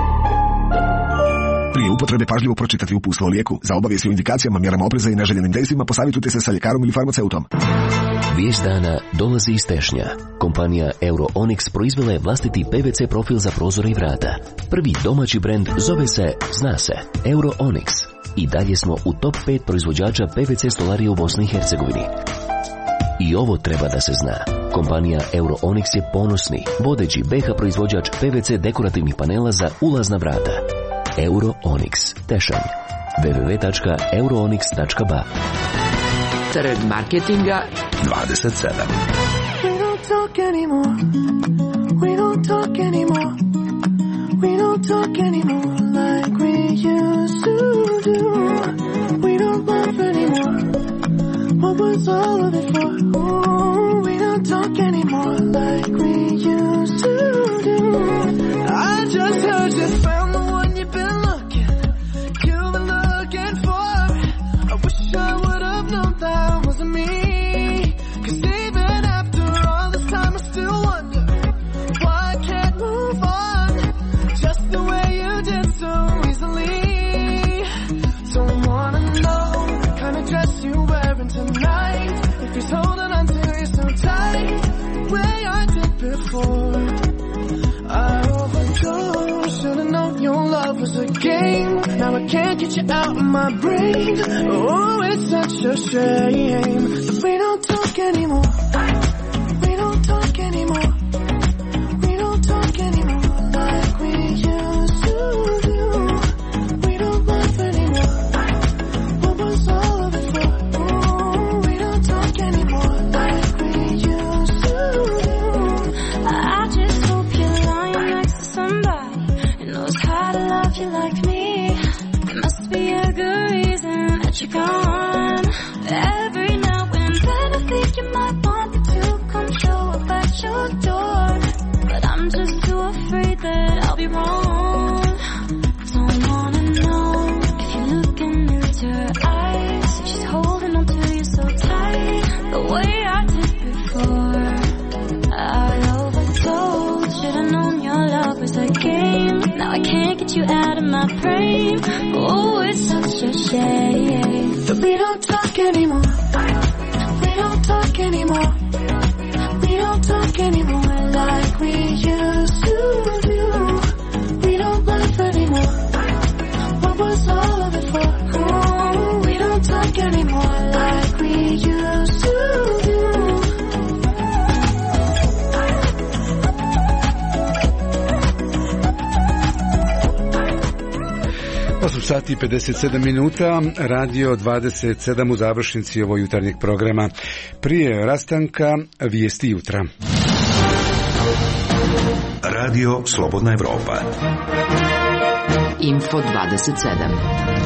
Prije upotrebe pažljivo pročitati uputstvo o lijeku. Za obavijesti o indikacijama, mjerama opreza i neželjenim dejstvima posavjetujte se sa ljekarom ili farmaceutom. Vijest dana dolazi iz Tešnja. Kompanija Euro Onyx proizvela je vlastiti PVC profil za prozore i vrata. Prvi domaći brend zove se, zna se, Euro Onyx. I dalje smo u top 5 proizvođača PVC stolarije u Bosni i Hercegovini. I ovo treba da se zna. Kompanija Euro Onyx je ponosni, vodeći BH proizvođač PVC dekorativnih panela za ulazna vrata. Euro Onyx, Tešanj. www.euroonyx.ba. Trg marketinga 27. We don't talk anymore. We don't talk anymore. We don't talk anymore like we used to do. We don't laugh anymore. What was all of it for? Ooh, we don't talk anymore like we used to do. I just heard you found the one you've been looking for. I wish I would have known that wasn't me. 'Cause even after all this time I still wonder I can't get you out of my brain. Oh, it's such a shame that we don't talk anymore. We don't talk anymore. We don't talk anymore like we used to do. We don't laugh anymore. What was all of it for? Oh, we don't talk anymore like we used to do. I just hope you're lying next to somebody who knows how to love you like me. There must be a good reason that you're gone. Every now and then I think you might want me to come show up at your door, but I'm just too afraid that I'll be wrong. Don't wanna know if you're looking into her eyes, if she's holding on to you so tight, the way I did before. I overtold, should've known your love was a game. Now I can't get you out of my brain. Oh, it's such a shame that we don't talk anymore. We don't talk anymore. We don't talk anymore like we used to do. We don't laugh anymore. What was all of it for? Oh, we don't talk anymore like we used to do. 8 sati i 57 minuta, radio 27 u završnici ovog jutarnjeg programa. Prije rastanka vijesti jutra. Radio Slobodna Evropa. Info 27.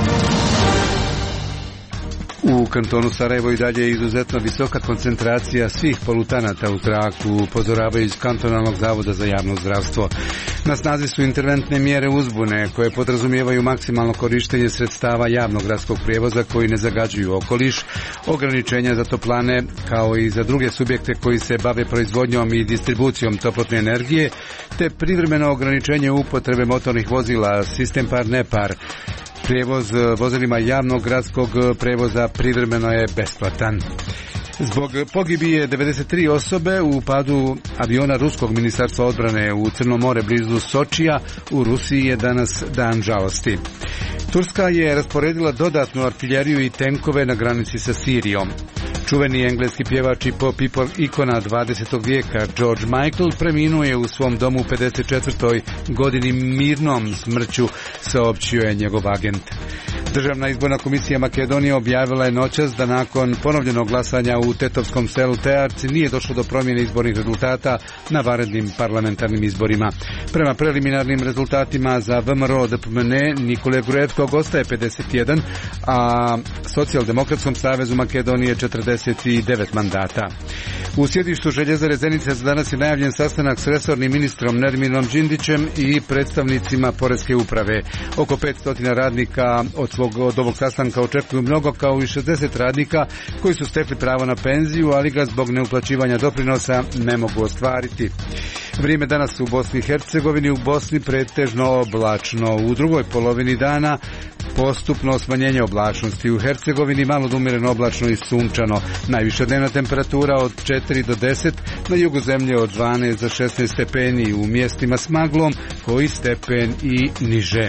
U kantonu Sarajevo i dalje je izuzetno visoka koncentracija svih polutanata u zraku, upozoravaju iz kantonalnog zavoda za javno zdravstvo. Na snazi su interventne mjere uzbune koje podrazumijevaju maksimalno korištenje sredstava javnog gradskog prijevoza koji ne zagađuju okoliš, ograničenja za toplane kao i za druge subjekte koji se bave proizvodnjom i distribucijom toplotne energije, te privremeno ograničenje upotrebe motornih vozila, sistem par-nepar. Prijevoz vozilima javnog gradskog prijevoza privremeno je besplatan. Zbog pogibije 93 osobe u padu aviona Ruskog ministarstva odbrane u Crno more blizu Sočija u Rusiji je danas dan žalosti. Turska je rasporedila dodatnu artiljeriju i tenkove na granici sa Sirijom. Čuveni engleski pjevač i pop ikona 20. vijeka George Michael preminuo je u svom domu u 54. godini mirnom smrću, saopćio je njegov agent. Državna izborna komisija Makedonije objavila je noćas da nakon ponovljenog glasanja u tetovskom selu Tearci nije došlo do promjene izbornih rezultata na vanrednim parlamentarnim izborima. Prema preliminarnim rezultatima za VMRO DPMNE Nikole Gruevskog ostaje 51, a Socijaldemokratskom savezu Makedonije 49 mandata. U sjedištu Željezare Zenica za danas je najavljen sastanak s resornim ministrom Nerminom Đindićem i predstavnicima Poreske uprave. Oko 500 radnika od ovog sastanka očekuju mnogo, kao i 60 radnika koji su stekli pravo na penziju, ali ga zbog neuplaćivanja doprinosa ne mogu ostvariti. Vrijeme danas u Bosni i Hercegovini, u Bosni pretežno oblačno. U drugoj polovini dana postupno smanjenje oblačnosti. U Hercegovini malo do umjereno oblačno i sunčano. Najviša dnevna temperatura od 4 do 10, na jugu zemlje od 12 do 16 stepeni, u mjestima s maglom koji stepen i niže.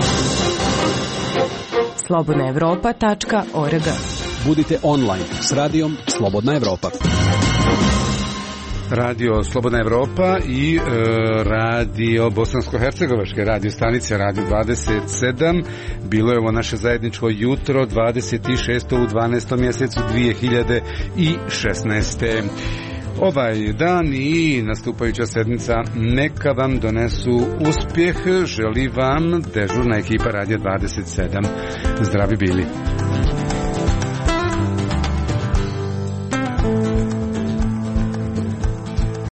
slobodnaevropa.org. Budite online s radijom Slobodna Evropa. Radio Slobodna Evropa i radio Bosansko-hercegovačke radio stanice Radio 27. Bilo je ovo naše zajedničko jutro 26. u 12. mjesecu 2016. Ovaj dan i nastupajuća sedmica neka vam donesu uspjeh. Želi vam dežurna ekipa Radio 27. Zdravi bili.